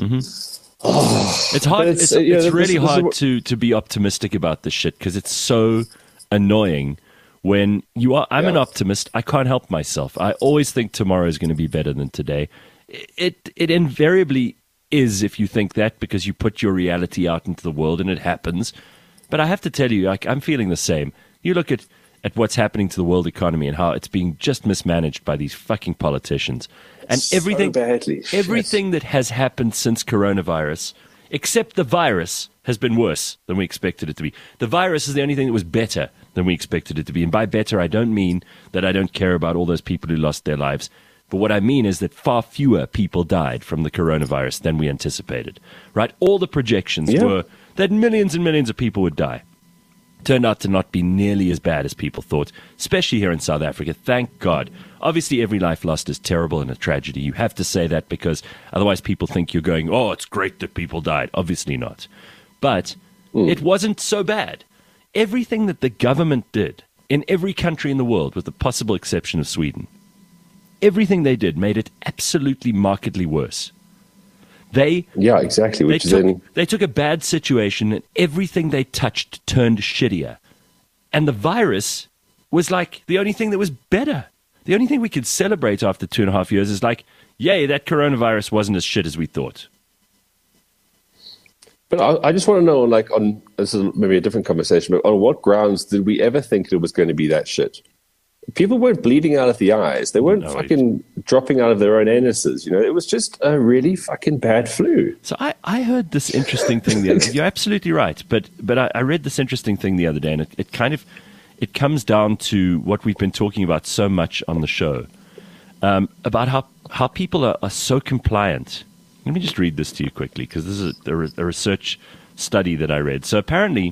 It's hard. But It's, it's, it's, uh, you know, this- really this is hard what- to, to be optimistic about this shit because it's so annoying. When you are, I'm an Yeah. optimist. I can't help myself. I always think tomorrow is going to be better than today. It it invariably is if you think that because you put your reality out into the world and it happens. But I have to tell you, like, I'm feeling the same. You look at, at what's happening to the world economy and how it's being just mismanaged by these fucking politicians. And So everything, badly. Shit. everything that has happened since coronavirus, except the virus, has been worse than we expected it to be. The virus is the only thing that was better than we expected it to be. And by better, I don't mean that I don't care about all those people who lost their lives. But what I mean is that far fewer people died from the coronavirus than we anticipated. Right? All the projections Yeah. were that millions and millions of people would die. Turned out to not be nearly as bad as people thought, especially here in South Africa. Thank God. Obviously, every life lost is terrible and a tragedy. You have to say that because otherwise people think you're going, oh, it's great that people died. Obviously not. But it wasn't so bad. Everything that the government did in every country in the world, with the possible exception of Sweden, everything they did made it absolutely markedly worse. They Yeah, exactly. they Which is took, in they took a bad situation and everything they touched turned shittier. And the virus was like the only thing that was better. The only thing we could celebrate after two and a half years is like, yay, that coronavirus wasn't as shit as we thought. But I, I just want to know, like, on this is maybe a different conversation, but on what grounds did we ever think it was going to be that shit? People weren't bleeding out of the eyes. They weren't no, fucking it, dropping out of their own anuses. You know, it was just a really fucking bad flu. So I, I heard this interesting thing the other day. You're absolutely right. But but I, I read this interesting thing the other day, and it, it kind of it comes down to what we've been talking about so much on the show, um, about how, how people are, are so compliant. Let me just read this to you quickly, because this is a, a research study that I read. So apparently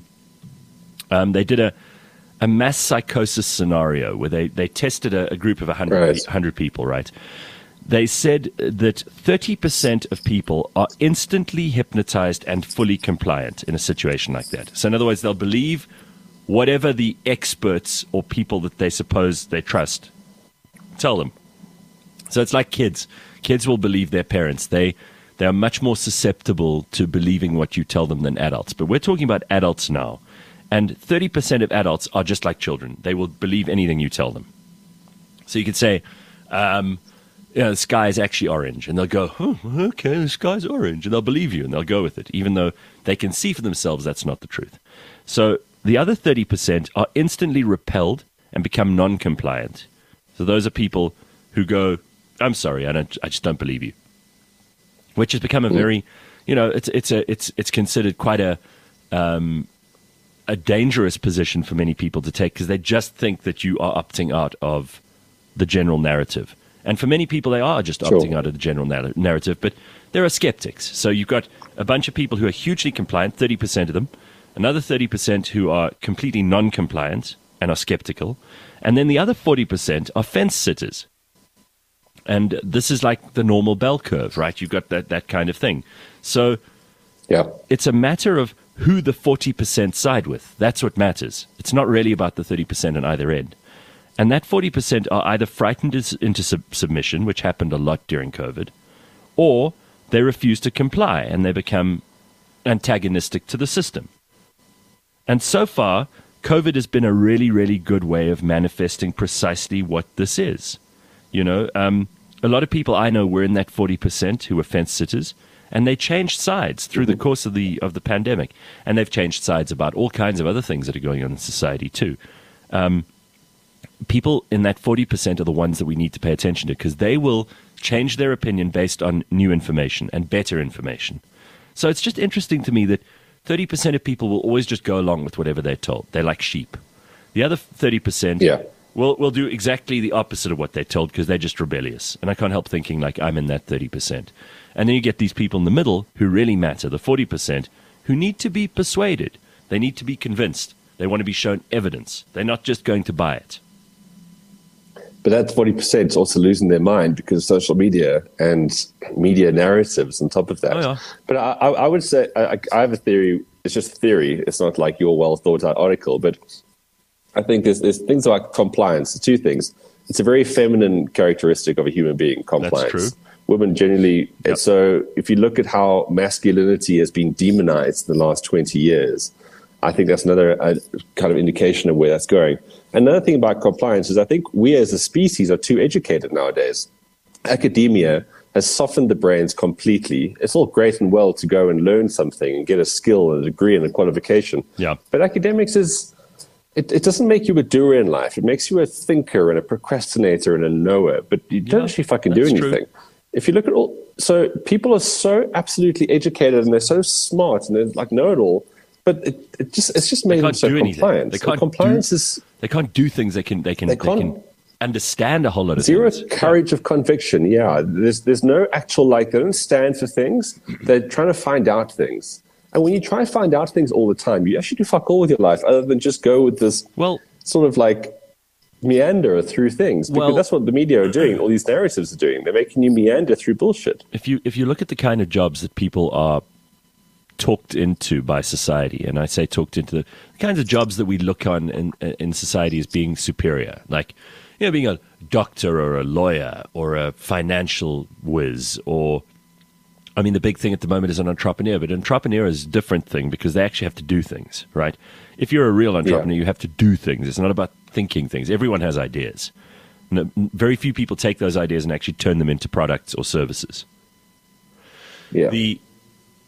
um, they did a a mass psychosis scenario where they, they tested a, a group of one hundred, right. one hundred people, right? They said that thirty percent of people are instantly hypnotized and fully compliant in a situation like that. So in other words, they'll believe whatever the experts or people that they suppose they trust tell them. So it's like kids. Kids will believe their parents. They, they are much more susceptible to believing what you tell them than adults. But we're talking about adults now. And thirty percent of adults are just like children. They will believe anything you tell them. So you could say, um, you know, the sky is actually orange. And they'll go, oh, okay, the sky's orange. And they'll believe you, and they'll go with it, even though they can see for themselves that's not the truth. So the other thirty percent are instantly repelled and become non-compliant. So those are people who go, I'm sorry, I don't, I just don't believe you. Which has become a very, you know, it's it's a it's it's considered quite a um, a dangerous position for many people to take, because they just think that you are opting out of the general narrative. And for many people, they are just Sure. opting out of the general narr- narrative. But there are skeptics. So you've got a bunch of people who are hugely compliant, thirty percent of them, another thirty percent who are completely non-compliant and are skeptical, and then the other forty percent are fence sitters. And this is like the normal bell curve, right? You've got that, that kind of thing. So Yeah. it's a matter of who the forty percent side with. That's what matters. It's not really about the thirty percent on either end. And that forty percent are either frightened into sub- submission, which happened a lot during COVID, or they refuse to comply and they become antagonistic to the system. And so far, COVID has been a really, really good way of manifesting precisely what this is. You know, um, a lot of people I know were in that forty percent who were fence sitters, and they changed sides through the course of the of the pandemic. And they've changed sides about all kinds of other things that are going on in society too. Um, people in that forty percent are the ones that we need to pay attention to, because they will change their opinion based on new information and better information. So it's just interesting to me that thirty percent of people will always just go along with whatever they're told. They're like sheep. The other thirty percent Yeah. will, will do exactly the opposite of what they're told, because they're just rebellious. And I can't help thinking, like, I'm in that thirty percent. And then you get these people in the middle who really matter, the forty percent, who need to be persuaded. They need to be convinced. They want to be shown evidence. They're not just going to buy it. But that forty percent is also losing their mind because of social media and media narratives on top of that. Oh, yeah. But I, I I would say, I, I have a theory. It's just a theory. It's not like your well thought out article. But I think there's, there's things like compliance. Two things. It's a very feminine characteristic of a human being, compliance. That's true. Women generally, Yep. and so if you look at how masculinity has been demonized in the last twenty years, I think that's another uh, kind of indication of where that's going. Another thing about compliance is I think we as a species are too educated nowadays. Academia has softened the brains completely. It's all great and well to go and learn something and get a skill and a degree and a qualification. Yeah. But academics is, it, it doesn't make you a doer in life. It makes you a thinker and a procrastinator and a knower, but you don't Yeah, actually fucking do that's anything. true. If you look at all, so people are so absolutely educated and they're so smart and they're like know it all, but it, it just it's just made them can't so do anything. compliant. They So can't compliance do- is They can't do things they can they can They they, can can't- understand a whole lot of zero things. courage of conviction. Yeah, there's there's no actual, like, they don't stand for things. They're trying to find out things, and when you try to find out things all the time, you actually do fuck all with your life, other than just go with this Well, sort of like meander through things. Because Well- that's what the media are doing. All these narratives are doing. They're making you meander through bullshit. if you if you look at the kind of jobs that people are talked into by society, and I say talked into the kinds of jobs that we look on in in society as being superior, like, you know, being a doctor or a lawyer or a financial whiz, or, I mean, the big thing at the moment is an entrepreneur, but an entrepreneur is a different thing because they actually have to do things, right? If you're a real entrepreneur, Yeah. you have to do things. It's not about thinking things. Everyone has ideas. No, very few people take those ideas and actually turn them into products or services. Yeah. The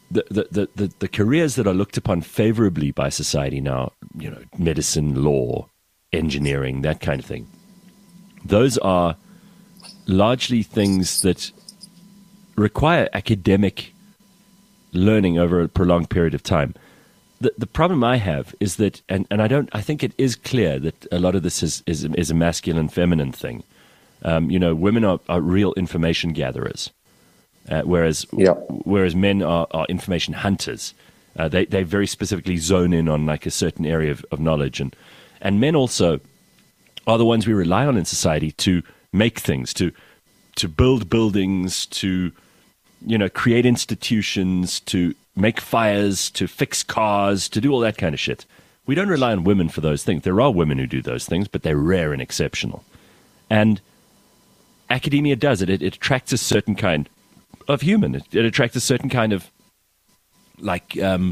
the, the, the, the, the careers that are looked upon favorably by society now, you know, medicine, law, engineering, that kind of thing, those are largely things that require academic learning over a prolonged period of time. The the problem I have is that, and, and I don't, I think it is clear that a lot of this is is, is a masculine feminine thing. Um, you know, women are, are real information gatherers, uh, whereas yeah. whereas men are, are information hunters. Uh, they they very specifically zone in on like a certain area of, of knowledge, and and men also are the ones we rely on in society to make things, to to build buildings, to you know create institutions, to make fires, to fix cars, to do all that kind of shit. We don't rely on women for those things. There are women who do those things, but they're rare and exceptional. And academia does it. It, it attracts a certain kind of human. It, it attracts a certain kind of, like, um,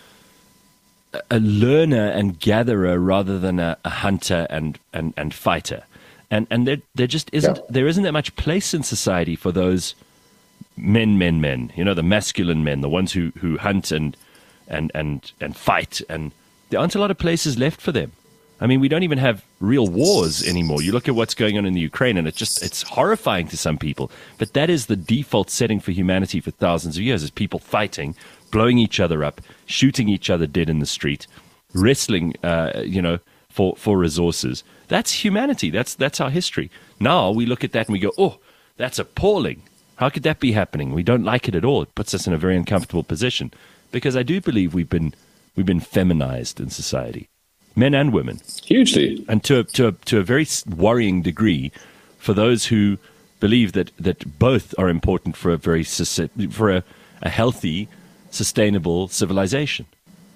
a learner and gatherer rather than a, a hunter and, and, and fighter. And and there, there just isn't, yeah. there isn't that much place in society for those men, men, men, you know, the masculine men, the ones who, who hunt and, and, and, and fight. And there aren't a lot of places left for them. I mean, we don't even have real wars anymore. You look at what's going on in the Ukraine and it just, it's horrifying to some people. But that is the default setting for humanity for thousands of years, is people fighting, blowing each other up, shooting each other dead in the street, wrestling, uh, you know, for, for resources. That's humanity. That's, that's our history. Now we look at that and we go, oh, that's appalling. How could that be happening? We don't like it at all. It puts us in a very uncomfortable position, because I do believe we've been we've been feminized in society, men and women, hugely, and to a, to a, to a very worrying degree for those who believe that, that both are important for a very for a, a healthy, sustainable civilization.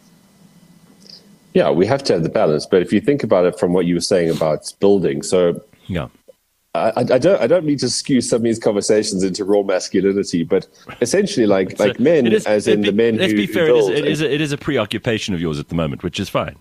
Yeah, we have to have the balance. But if you think about it from what you were saying about building, so yeah. I, I don't. I don't mean to skew some of these conversations into raw masculinity, but essentially, like like so men, is, as in be, the men let's who, be fair, who it, is, build, it, is a, it is a preoccupation of yours at the moment, which is fine.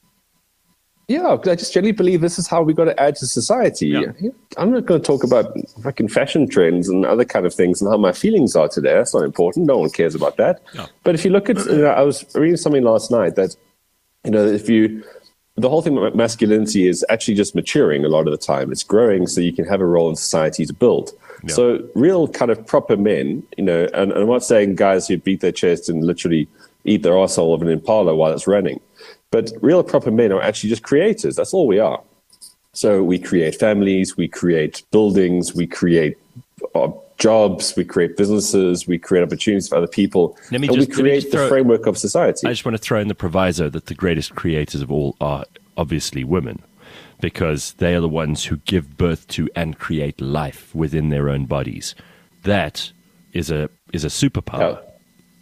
Yeah, I just generally believe this is how we got to add to society. Yeah. I'm not going to talk about fucking fashion trends and other kind of things and how my feelings are today. That's not important. No one cares about that. No. But if you look at, you know, I was reading something last night that, you know, if you. The whole thing about masculinity is actually just maturing a lot of the time. It's growing so you can have a role in society to build. Yeah. So real kind of proper men, you know, and, and I'm not saying guys who beat their chest and literally eat their arsehole of an Impala while it's running, but real proper men are actually just creators. That's all we are. So we create families, we create buildings, we create uh, jobs, we create businesses, we create opportunities for other people, let me and just, we create just the throw, framework of society. I just want to throw in the proviso that the greatest creators of all are obviously women, because they are the ones who give birth to and create life within their own bodies. That is a is a superpower. Yeah.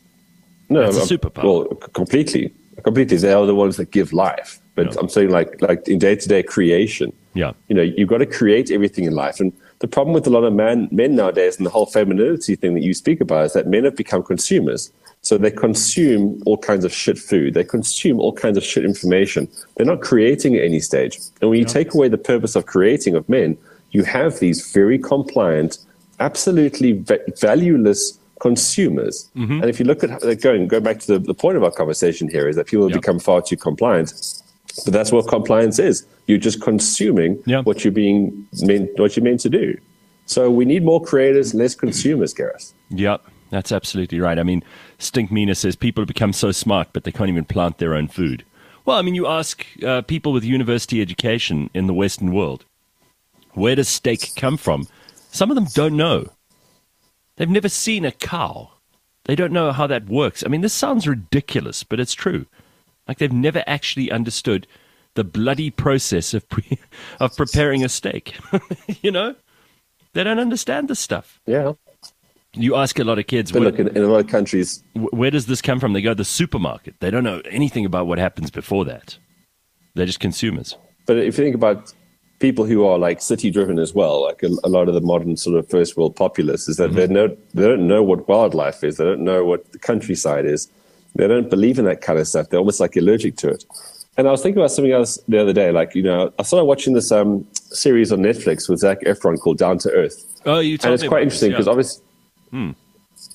No, That's a superpower. Well, completely, completely. They are the ones that give life. But Yeah. I'm saying, like, like in day-to-day creation, Yeah. you know, you've got to create everything in life. And the problem with a lot of man, men nowadays and the whole femininity thing that you speak about is that men have become consumers. So they consume all kinds of shit food. They consume all kinds of shit information. They're not creating at any stage. And when you Yeah. take away the purpose of creating of men, you have these very compliant, absolutely va- valueless consumers. Mm-hmm. And if you look at how they're going, go back to the, the point of our conversation here is that people have Yep. become far too compliant. But that's what compliance is. You're just consuming Yep. what you're being meant, what you're meant to do. So we need more creators, less consumers, Gareth. Yep, that's absolutely right. I mean, Stink Mina says people have become so smart, but they can't even plant their own food. Well, I mean, you ask uh, people with university education in the Western world, where does steak come from? Some of them don't know. They've never seen a cow. They don't know how that works. I mean, this sounds ridiculous, but it's true. Like, they've never actually understood the bloody process of pre- of preparing a steak. You know? They don't understand this stuff. Yeah. You ask a lot of kids, But where, look, in, in a lot of countries, where does this come from? They go to the supermarket. They don't know anything about what happens before that. They're just consumers. but if you think about people who are like city-driven as well, like a, a lot of the modern sort of first world populists, is that mm-hmm. they know they don't know what wildlife is. They don't know what the countryside is. They don't believe in that kind of stuff. They're almost like allergic to it. And I was thinking about something else the other day. Like, you know, I started watching this um, series on Netflix with Zac Efron called Down to Earth. Oh, you told And it's me quite about interesting this, because yeah. obviously... Hmm. So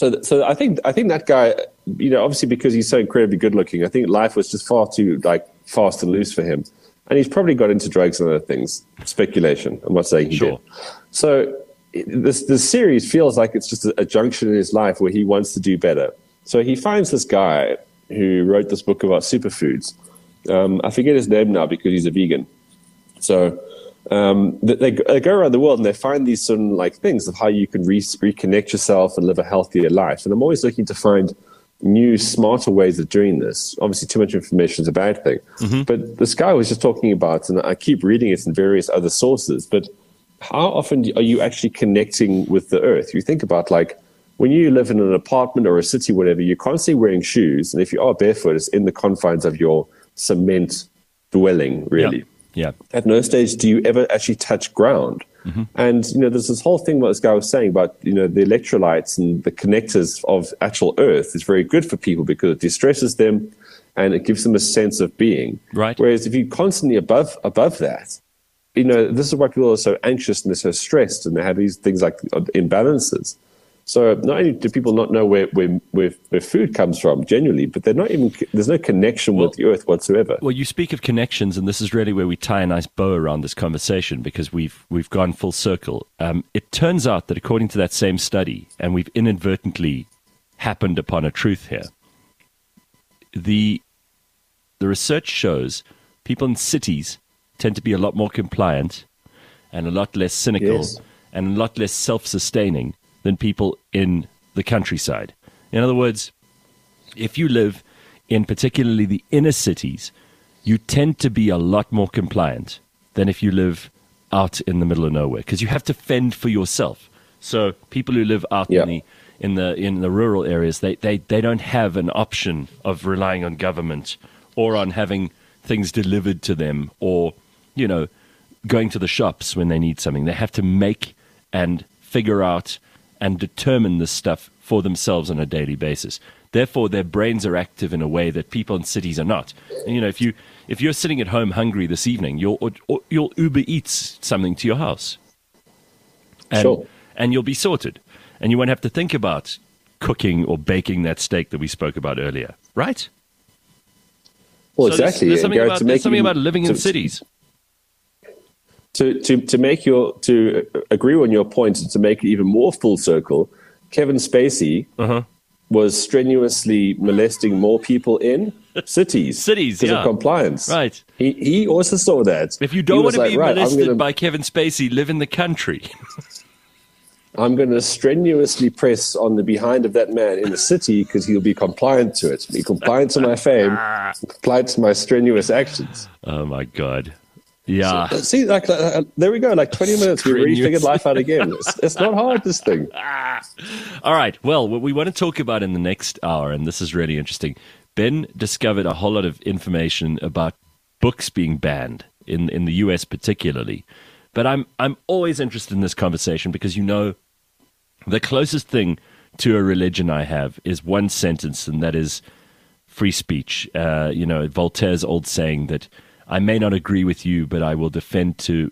So, th- so I think I think that guy, you know, obviously because he's so incredibly good looking, I think life was just far too like fast and loose for him, and he's probably got into drugs and other things. Speculation. I'm not saying he Sure. did. So it- this this series feels like it's just a, a junction in his life where he wants to do better. So he finds this guy who wrote this book about superfoods. Um, I forget his name now because he's a vegan. So. Um, they, they they go around the world and they find these sort of like things of how you can re- reconnect yourself and live a healthier life. And I'm always looking to find new, smarter ways of doing this. Obviously, too much information is a bad thing. Mm-hmm. But this guy was just talking about, and I keep reading it in various other sources, but how often are you actually connecting with the earth? You think about like when you live in an apartment or a city, whatever, you're constantly wearing shoes. And if you are barefoot, it's in the confines of your cement dwelling, really. Yep. Yeah. At no stage do you ever actually touch ground. Mm-hmm. And, you know, there's this whole thing what this guy was saying about, you know, the electrolytes and the connectors of actual earth is very good for people because it distresses them and it gives them a sense of being. Right. Whereas if you're constantly above above that, you know, this is why people are so anxious and they're so stressed and they have these things like imbalances. So not only do people not know where, where, where, where food comes from genuinely, but they're not even, there's no connection well, with the earth whatsoever. Well, you speak of connections, and this is really where we tie a nice bow around this conversation because we've we've gone full circle. Um, it turns out that according to that same study, and we've inadvertently happened upon a truth here, the the research shows people in cities tend to be a lot more compliant and a lot less cynical Yes. and a lot less self-sustaining than people in the countryside. In other words, if you live in particularly the inner cities, you tend to be a lot more compliant than if you live out in the middle of nowhere because you have to fend for yourself. So people who live out Yeah. in the in the in the rural areas, they, they, they don't have an option of relying on government or on having things delivered to them or, you know, going to the shops when they need something. They have to make and figure out and determine this stuff for themselves on a daily basis. Therefore, their brains are active in a way that people in cities are not. And, you know, if you if you're sitting at home hungry this evening, you'll or, or you'll Uber Eats something to your house, and, Sure. and you'll be sorted, and you won't have to think about cooking or baking that steak that we spoke about earlier, right? Well, So there's- exactly. There's, And something, Gareth, about, to there's make something you- about living in to- cities. To, to, to make your to agree on your point and to make it even more full circle, Kevin Spacey Uh-huh. was strenuously molesting more people in cities. Cities, because yeah. of compliance. Right. He he also saw that. If you He don't want was to like, be right, I'm molested gonna, by Kevin Spacey, live in the country. I'm going to strenuously press on the behind of that man in the city because he'll be compliant to it. Be compliant to my fame, compliant to my strenuous actions. Oh, my God. Yeah. Uh, See, like uh, there we go. Like twenty minutes, we already Strenuous. figured life out again. It's, it's not hard. This thing. All right. Well, what we want to talk about in the next hour, and this is really interesting. Ben discovered a whole lot of information about books being banned in in the U S particularly. But I'm I'm always interested in this conversation because, you know, the closest thing to a religion I have is one sentence, and that is free speech. Uh, you know, Voltaire's old saying that I may not agree with you, but I will defend to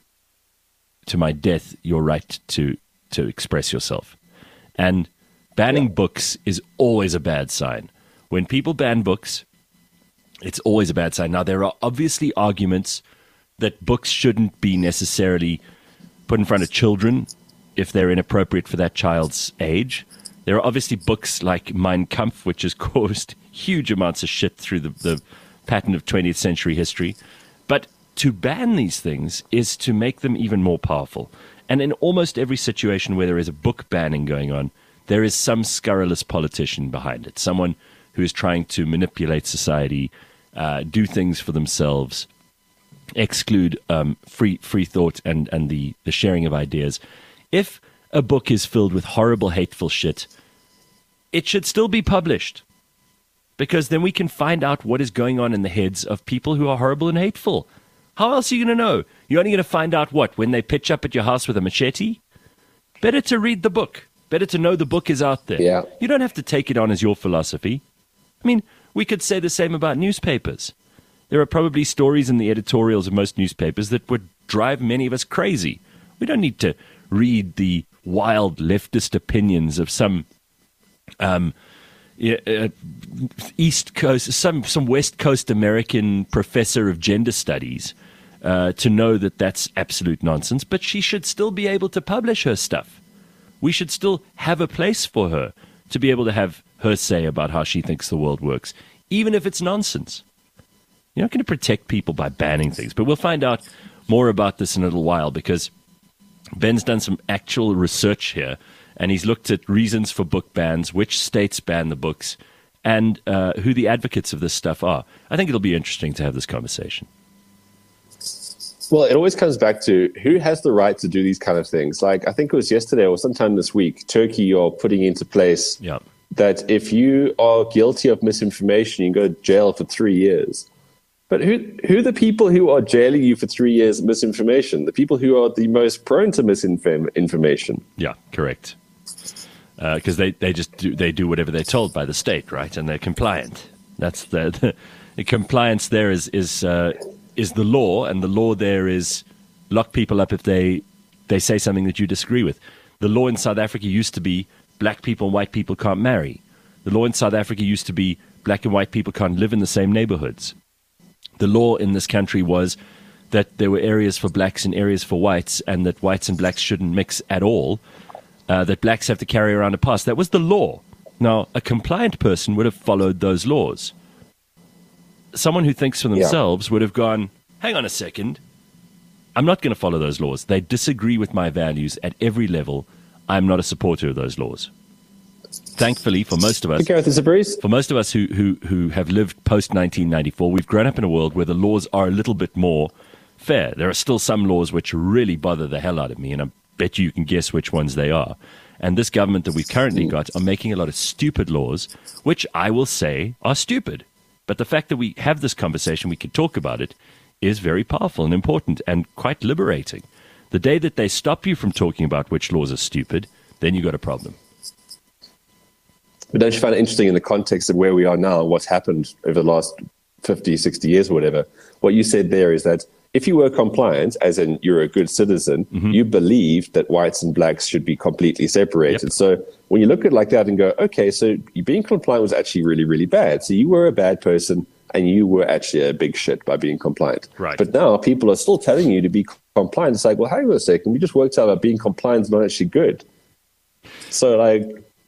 to my death your right to to express yourself. And banning Yeah. books is always a bad sign. When people ban books, it's always a bad sign. Now, there are obviously arguments that books shouldn't be necessarily put in front of children if they're inappropriate for that child's age. There are obviously books like Mein Kampf, which has caused huge amounts of shit through the, the pattern of twentieth century history. But to ban these things is to make them even more powerful. And in almost every situation where there is a book banning going on, there is some scurrilous politician behind it, someone who is trying to manipulate society, uh, do things for themselves, exclude um, free free thought and, and the, the sharing of ideas. If a book is filled with horrible, hateful shit, it should still be published. Because then we can find out what is going on in the heads of people who are horrible and hateful. How else are you going to know? You're only going to find out what? When they pitch up at your house with a machete? Better to read the book. Better to know the book is out there. Yeah. You don't have to take it on as your philosophy. I mean, we could say the same about newspapers. There are probably stories in the editorials of most newspapers that would drive many of us crazy. We don't need to read the wild leftist opinions of some um, yeah, uh, East Coast, some some West Coast American professor of gender studies, uh, to know that that's absolute nonsense. But she should still be able to publish her stuff. We should still have a place for her to be able to have her say about how she thinks the world works, even if it's nonsense. You're not going to protect people by banning things, but we'll find out more about this in a little while, because Ben's done some actual research here, and he's looked at reasons for book bans, which states ban the books, and uh, who the advocates of this stuff are. I think it'll be interesting to have this conversation. Well, it always comes back to who has the right to do these kind of things. Like, I think it was yesterday or sometime this week, Turkey are putting into place yeah. that if you are guilty of misinformation, you can go to jail for three years. But who who are the people who are jailing you for three years of misinformation? The people who are the most prone to misinformation. Yeah, correct. Because uh, they, they just do, they do whatever they're told by the state, right? And they're compliant. That's the, the, the compliance there is is uh, is the law, and the law there is lock people up if they they say something that you disagree with. The law in South Africa used to be black people and white people can't marry. The law in South Africa used to be black and white people can't live in the same neighborhoods. The law in this country was that there were areas for blacks and areas for whites, and that whites and blacks shouldn't mix at all, uh, that blacks have to carry around a pass. That was the law. Now, a compliant person would have followed those laws. Someone who thinks for themselves yeah. would have gone, hang on a second, I'm not going to follow those laws. They disagree with my values at every level. I'm not a supporter of those laws. Thankfully, for most of us, for most of us who, who, who have lived post nineteen ninety-four, we've grown up in a world where the laws are a little bit more fair. There are still some laws which really bother the hell out of me, and I bet you you can guess which ones they are. And this government that we've currently got are making a lot of stupid laws, which I will say are stupid. But the fact that we have this conversation, we can talk about it, is very powerful and important and quite liberating. The day that they stop you from talking about which laws are stupid, then you've got a problem. But don't you find it interesting in the context of where we are now, what's happened over the last fifty, sixty years or whatever? What you said there is that if you were compliant, as in you're a good citizen, mm-hmm. you believed that whites and blacks should be completely separated. Yep. So when you look at it like that and go, okay, so being compliant was actually really, really bad. So you were a bad person and you were actually a big shit by being compliant. Right. But now people are still telling you to be compliant. It's like, well, hang on a second. We just worked out that being compliant is not actually good. So like,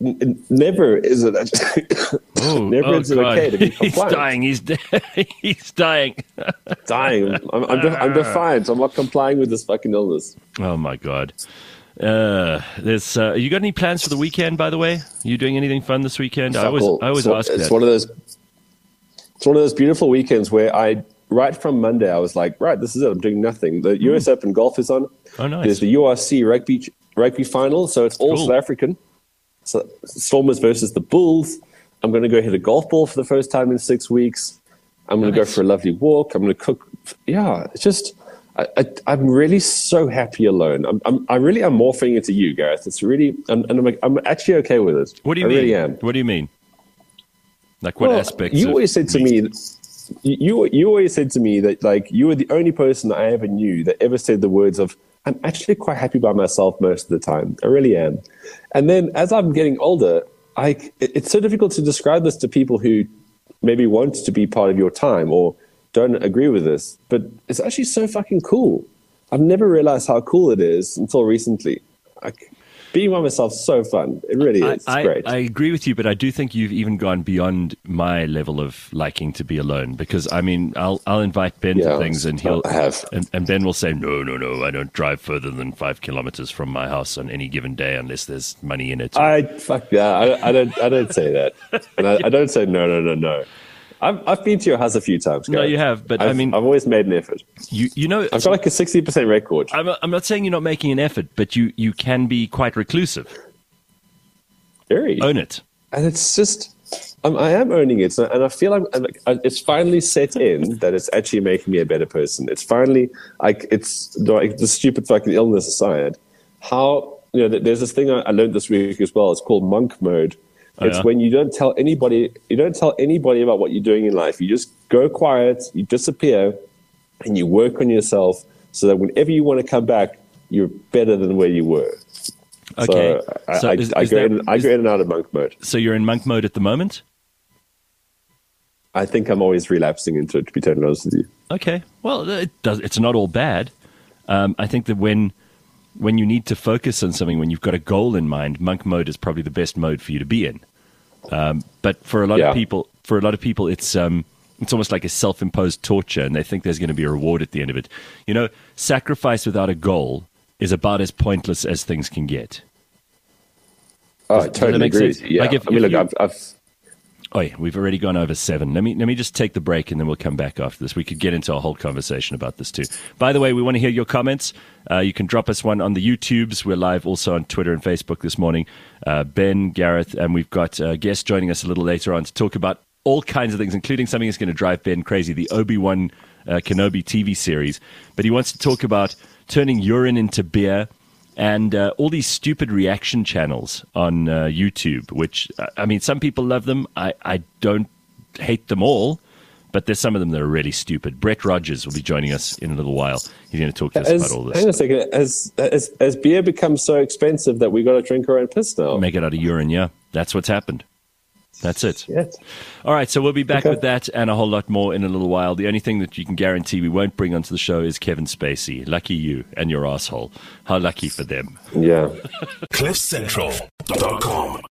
never is it actually, oh, never oh is it God. okay to be compliant. He's dying. He's de- he's dying. dying. I'm, I'm, de- I'm defiant. I'm not complying with this fucking illness. Oh my God. Uh, there's. Uh, you got any plans for the weekend? By the way, you doing anything fun this weekend? I always, I always it's ask one, that. It's one of those. It's one of those beautiful weekends where I, right from Monday, I was like, right, this is it. I'm doing nothing. The U S Open golf is on. Oh, nice. There's the U R C rugby rugby final, so it's all cool. South African. So Stormers versus the Bulls. I'm going to go hit a golf ball for the first time in six weeks. I'm going nice. to go for a lovely walk. I'm going to cook. Yeah, it's just, I, I, I'm really so happy alone. I'm, I'm, I really am morphing into you, Gareth. It's really, and I'm, I'm, I'm actually okay with it. What do you I mean? really am. What do you mean? Like what well, aspects? You of always said to me, that, you, you always said to me that like you were the only person I ever knew that ever said the words of, I'm actually quite happy by myself most of the time. I really am. And then as I'm getting older, I, it's so difficult to describe this to people who maybe want to be part of your time or don't agree with this. But it's actually so fucking cool. I've never realized how cool it is until recently. Like, being by myself is so fun. It really is. It's I, great. I agree with you, but I do think you've even gone beyond my level of liking to be alone. Because I mean, I'll I'll invite Ben yeah, to things, and he'll I have. And, and Ben will say, no, no, no, I don't drive further than five kilometers from my house on any given day unless there's money in it. I fuck yeah. I, I don't. I don't say that, and I, I don't say no, no, no, no. I've I've been to your house a few times. Gareth. No, you have, but I've, I mean, I've always made an effort. You you know, I've got like a sixty percent record. I'm I'm not saying you're not making an effort, but you you can be quite reclusive. Very. Own it. And it's just, I'm, I am owning it. And I feel I'm, I'm, it's finally set in that it's actually making me a better person. It's finally, like, it's like the stupid fucking illness aside, how, you know, there's this thing I, I learned this week as well. It's called monk mode. Oh, it's yeah? when you don't tell anybody, you don't tell anybody about what you're doing in life. You just go quiet, you disappear, and you work on yourself so that whenever you want to come back, you're better than where you were. Okay. So, I, So I, is- I is go that- in. I is- go in and out of monk mode. So you're in monk mode at the moment? I think I'm always relapsing into it. To be totally honest with you. Okay. Well, it does. It's not all bad. Um, I think that when when you need to focus on something, when you've got a goal in mind, monk mode is probably the best mode for you to be in. Um, but for a lot Yeah. of people, for a lot of people, it's um, it's almost like a self-imposed torture, and they think there's going to be a reward at the end of it. You know, sacrifice without a goal is about as pointless as things can get. Oh, Does- I does that totally make agree. sense? with you. Yeah. Like if- I mean, if look, you- I've, I've Oh, yeah, we've already gone over seven. Let me let me just take the break, and then we'll come back after this. We could get into a whole conversation about this too. By the way, we want to hear your comments. Uh, you can drop us one on the YouTubes. We're live also on Twitter and Facebook this morning. Uh, Ben, Gareth, and we've got a guest joining us a little later on to talk about all kinds of things, including something that's going to drive Ben crazy, the Obi-Wan uh, Kenobi T V series. But he wants to talk about turning urine into beer, and uh, all these stupid reaction channels on uh, YouTube, which, uh, I mean, some people love them. I, I don't hate them all, but there's some of them that are really stupid. Brett Rogers will be joining us in a little while. He's going to talk to us as, about all hang on a this. second. As, as as beer becomes so expensive that we got to drink our own piss now. Make it out of urine, yeah. That's what's happened. That's it. Shit. All right, so we'll be back Okay. with that and a whole lot more in a little while. The only thing that you can guarantee we won't bring onto the show is Kevin Spacey. Lucky you and your asshole. How lucky for them. Yeah. cliff central dot com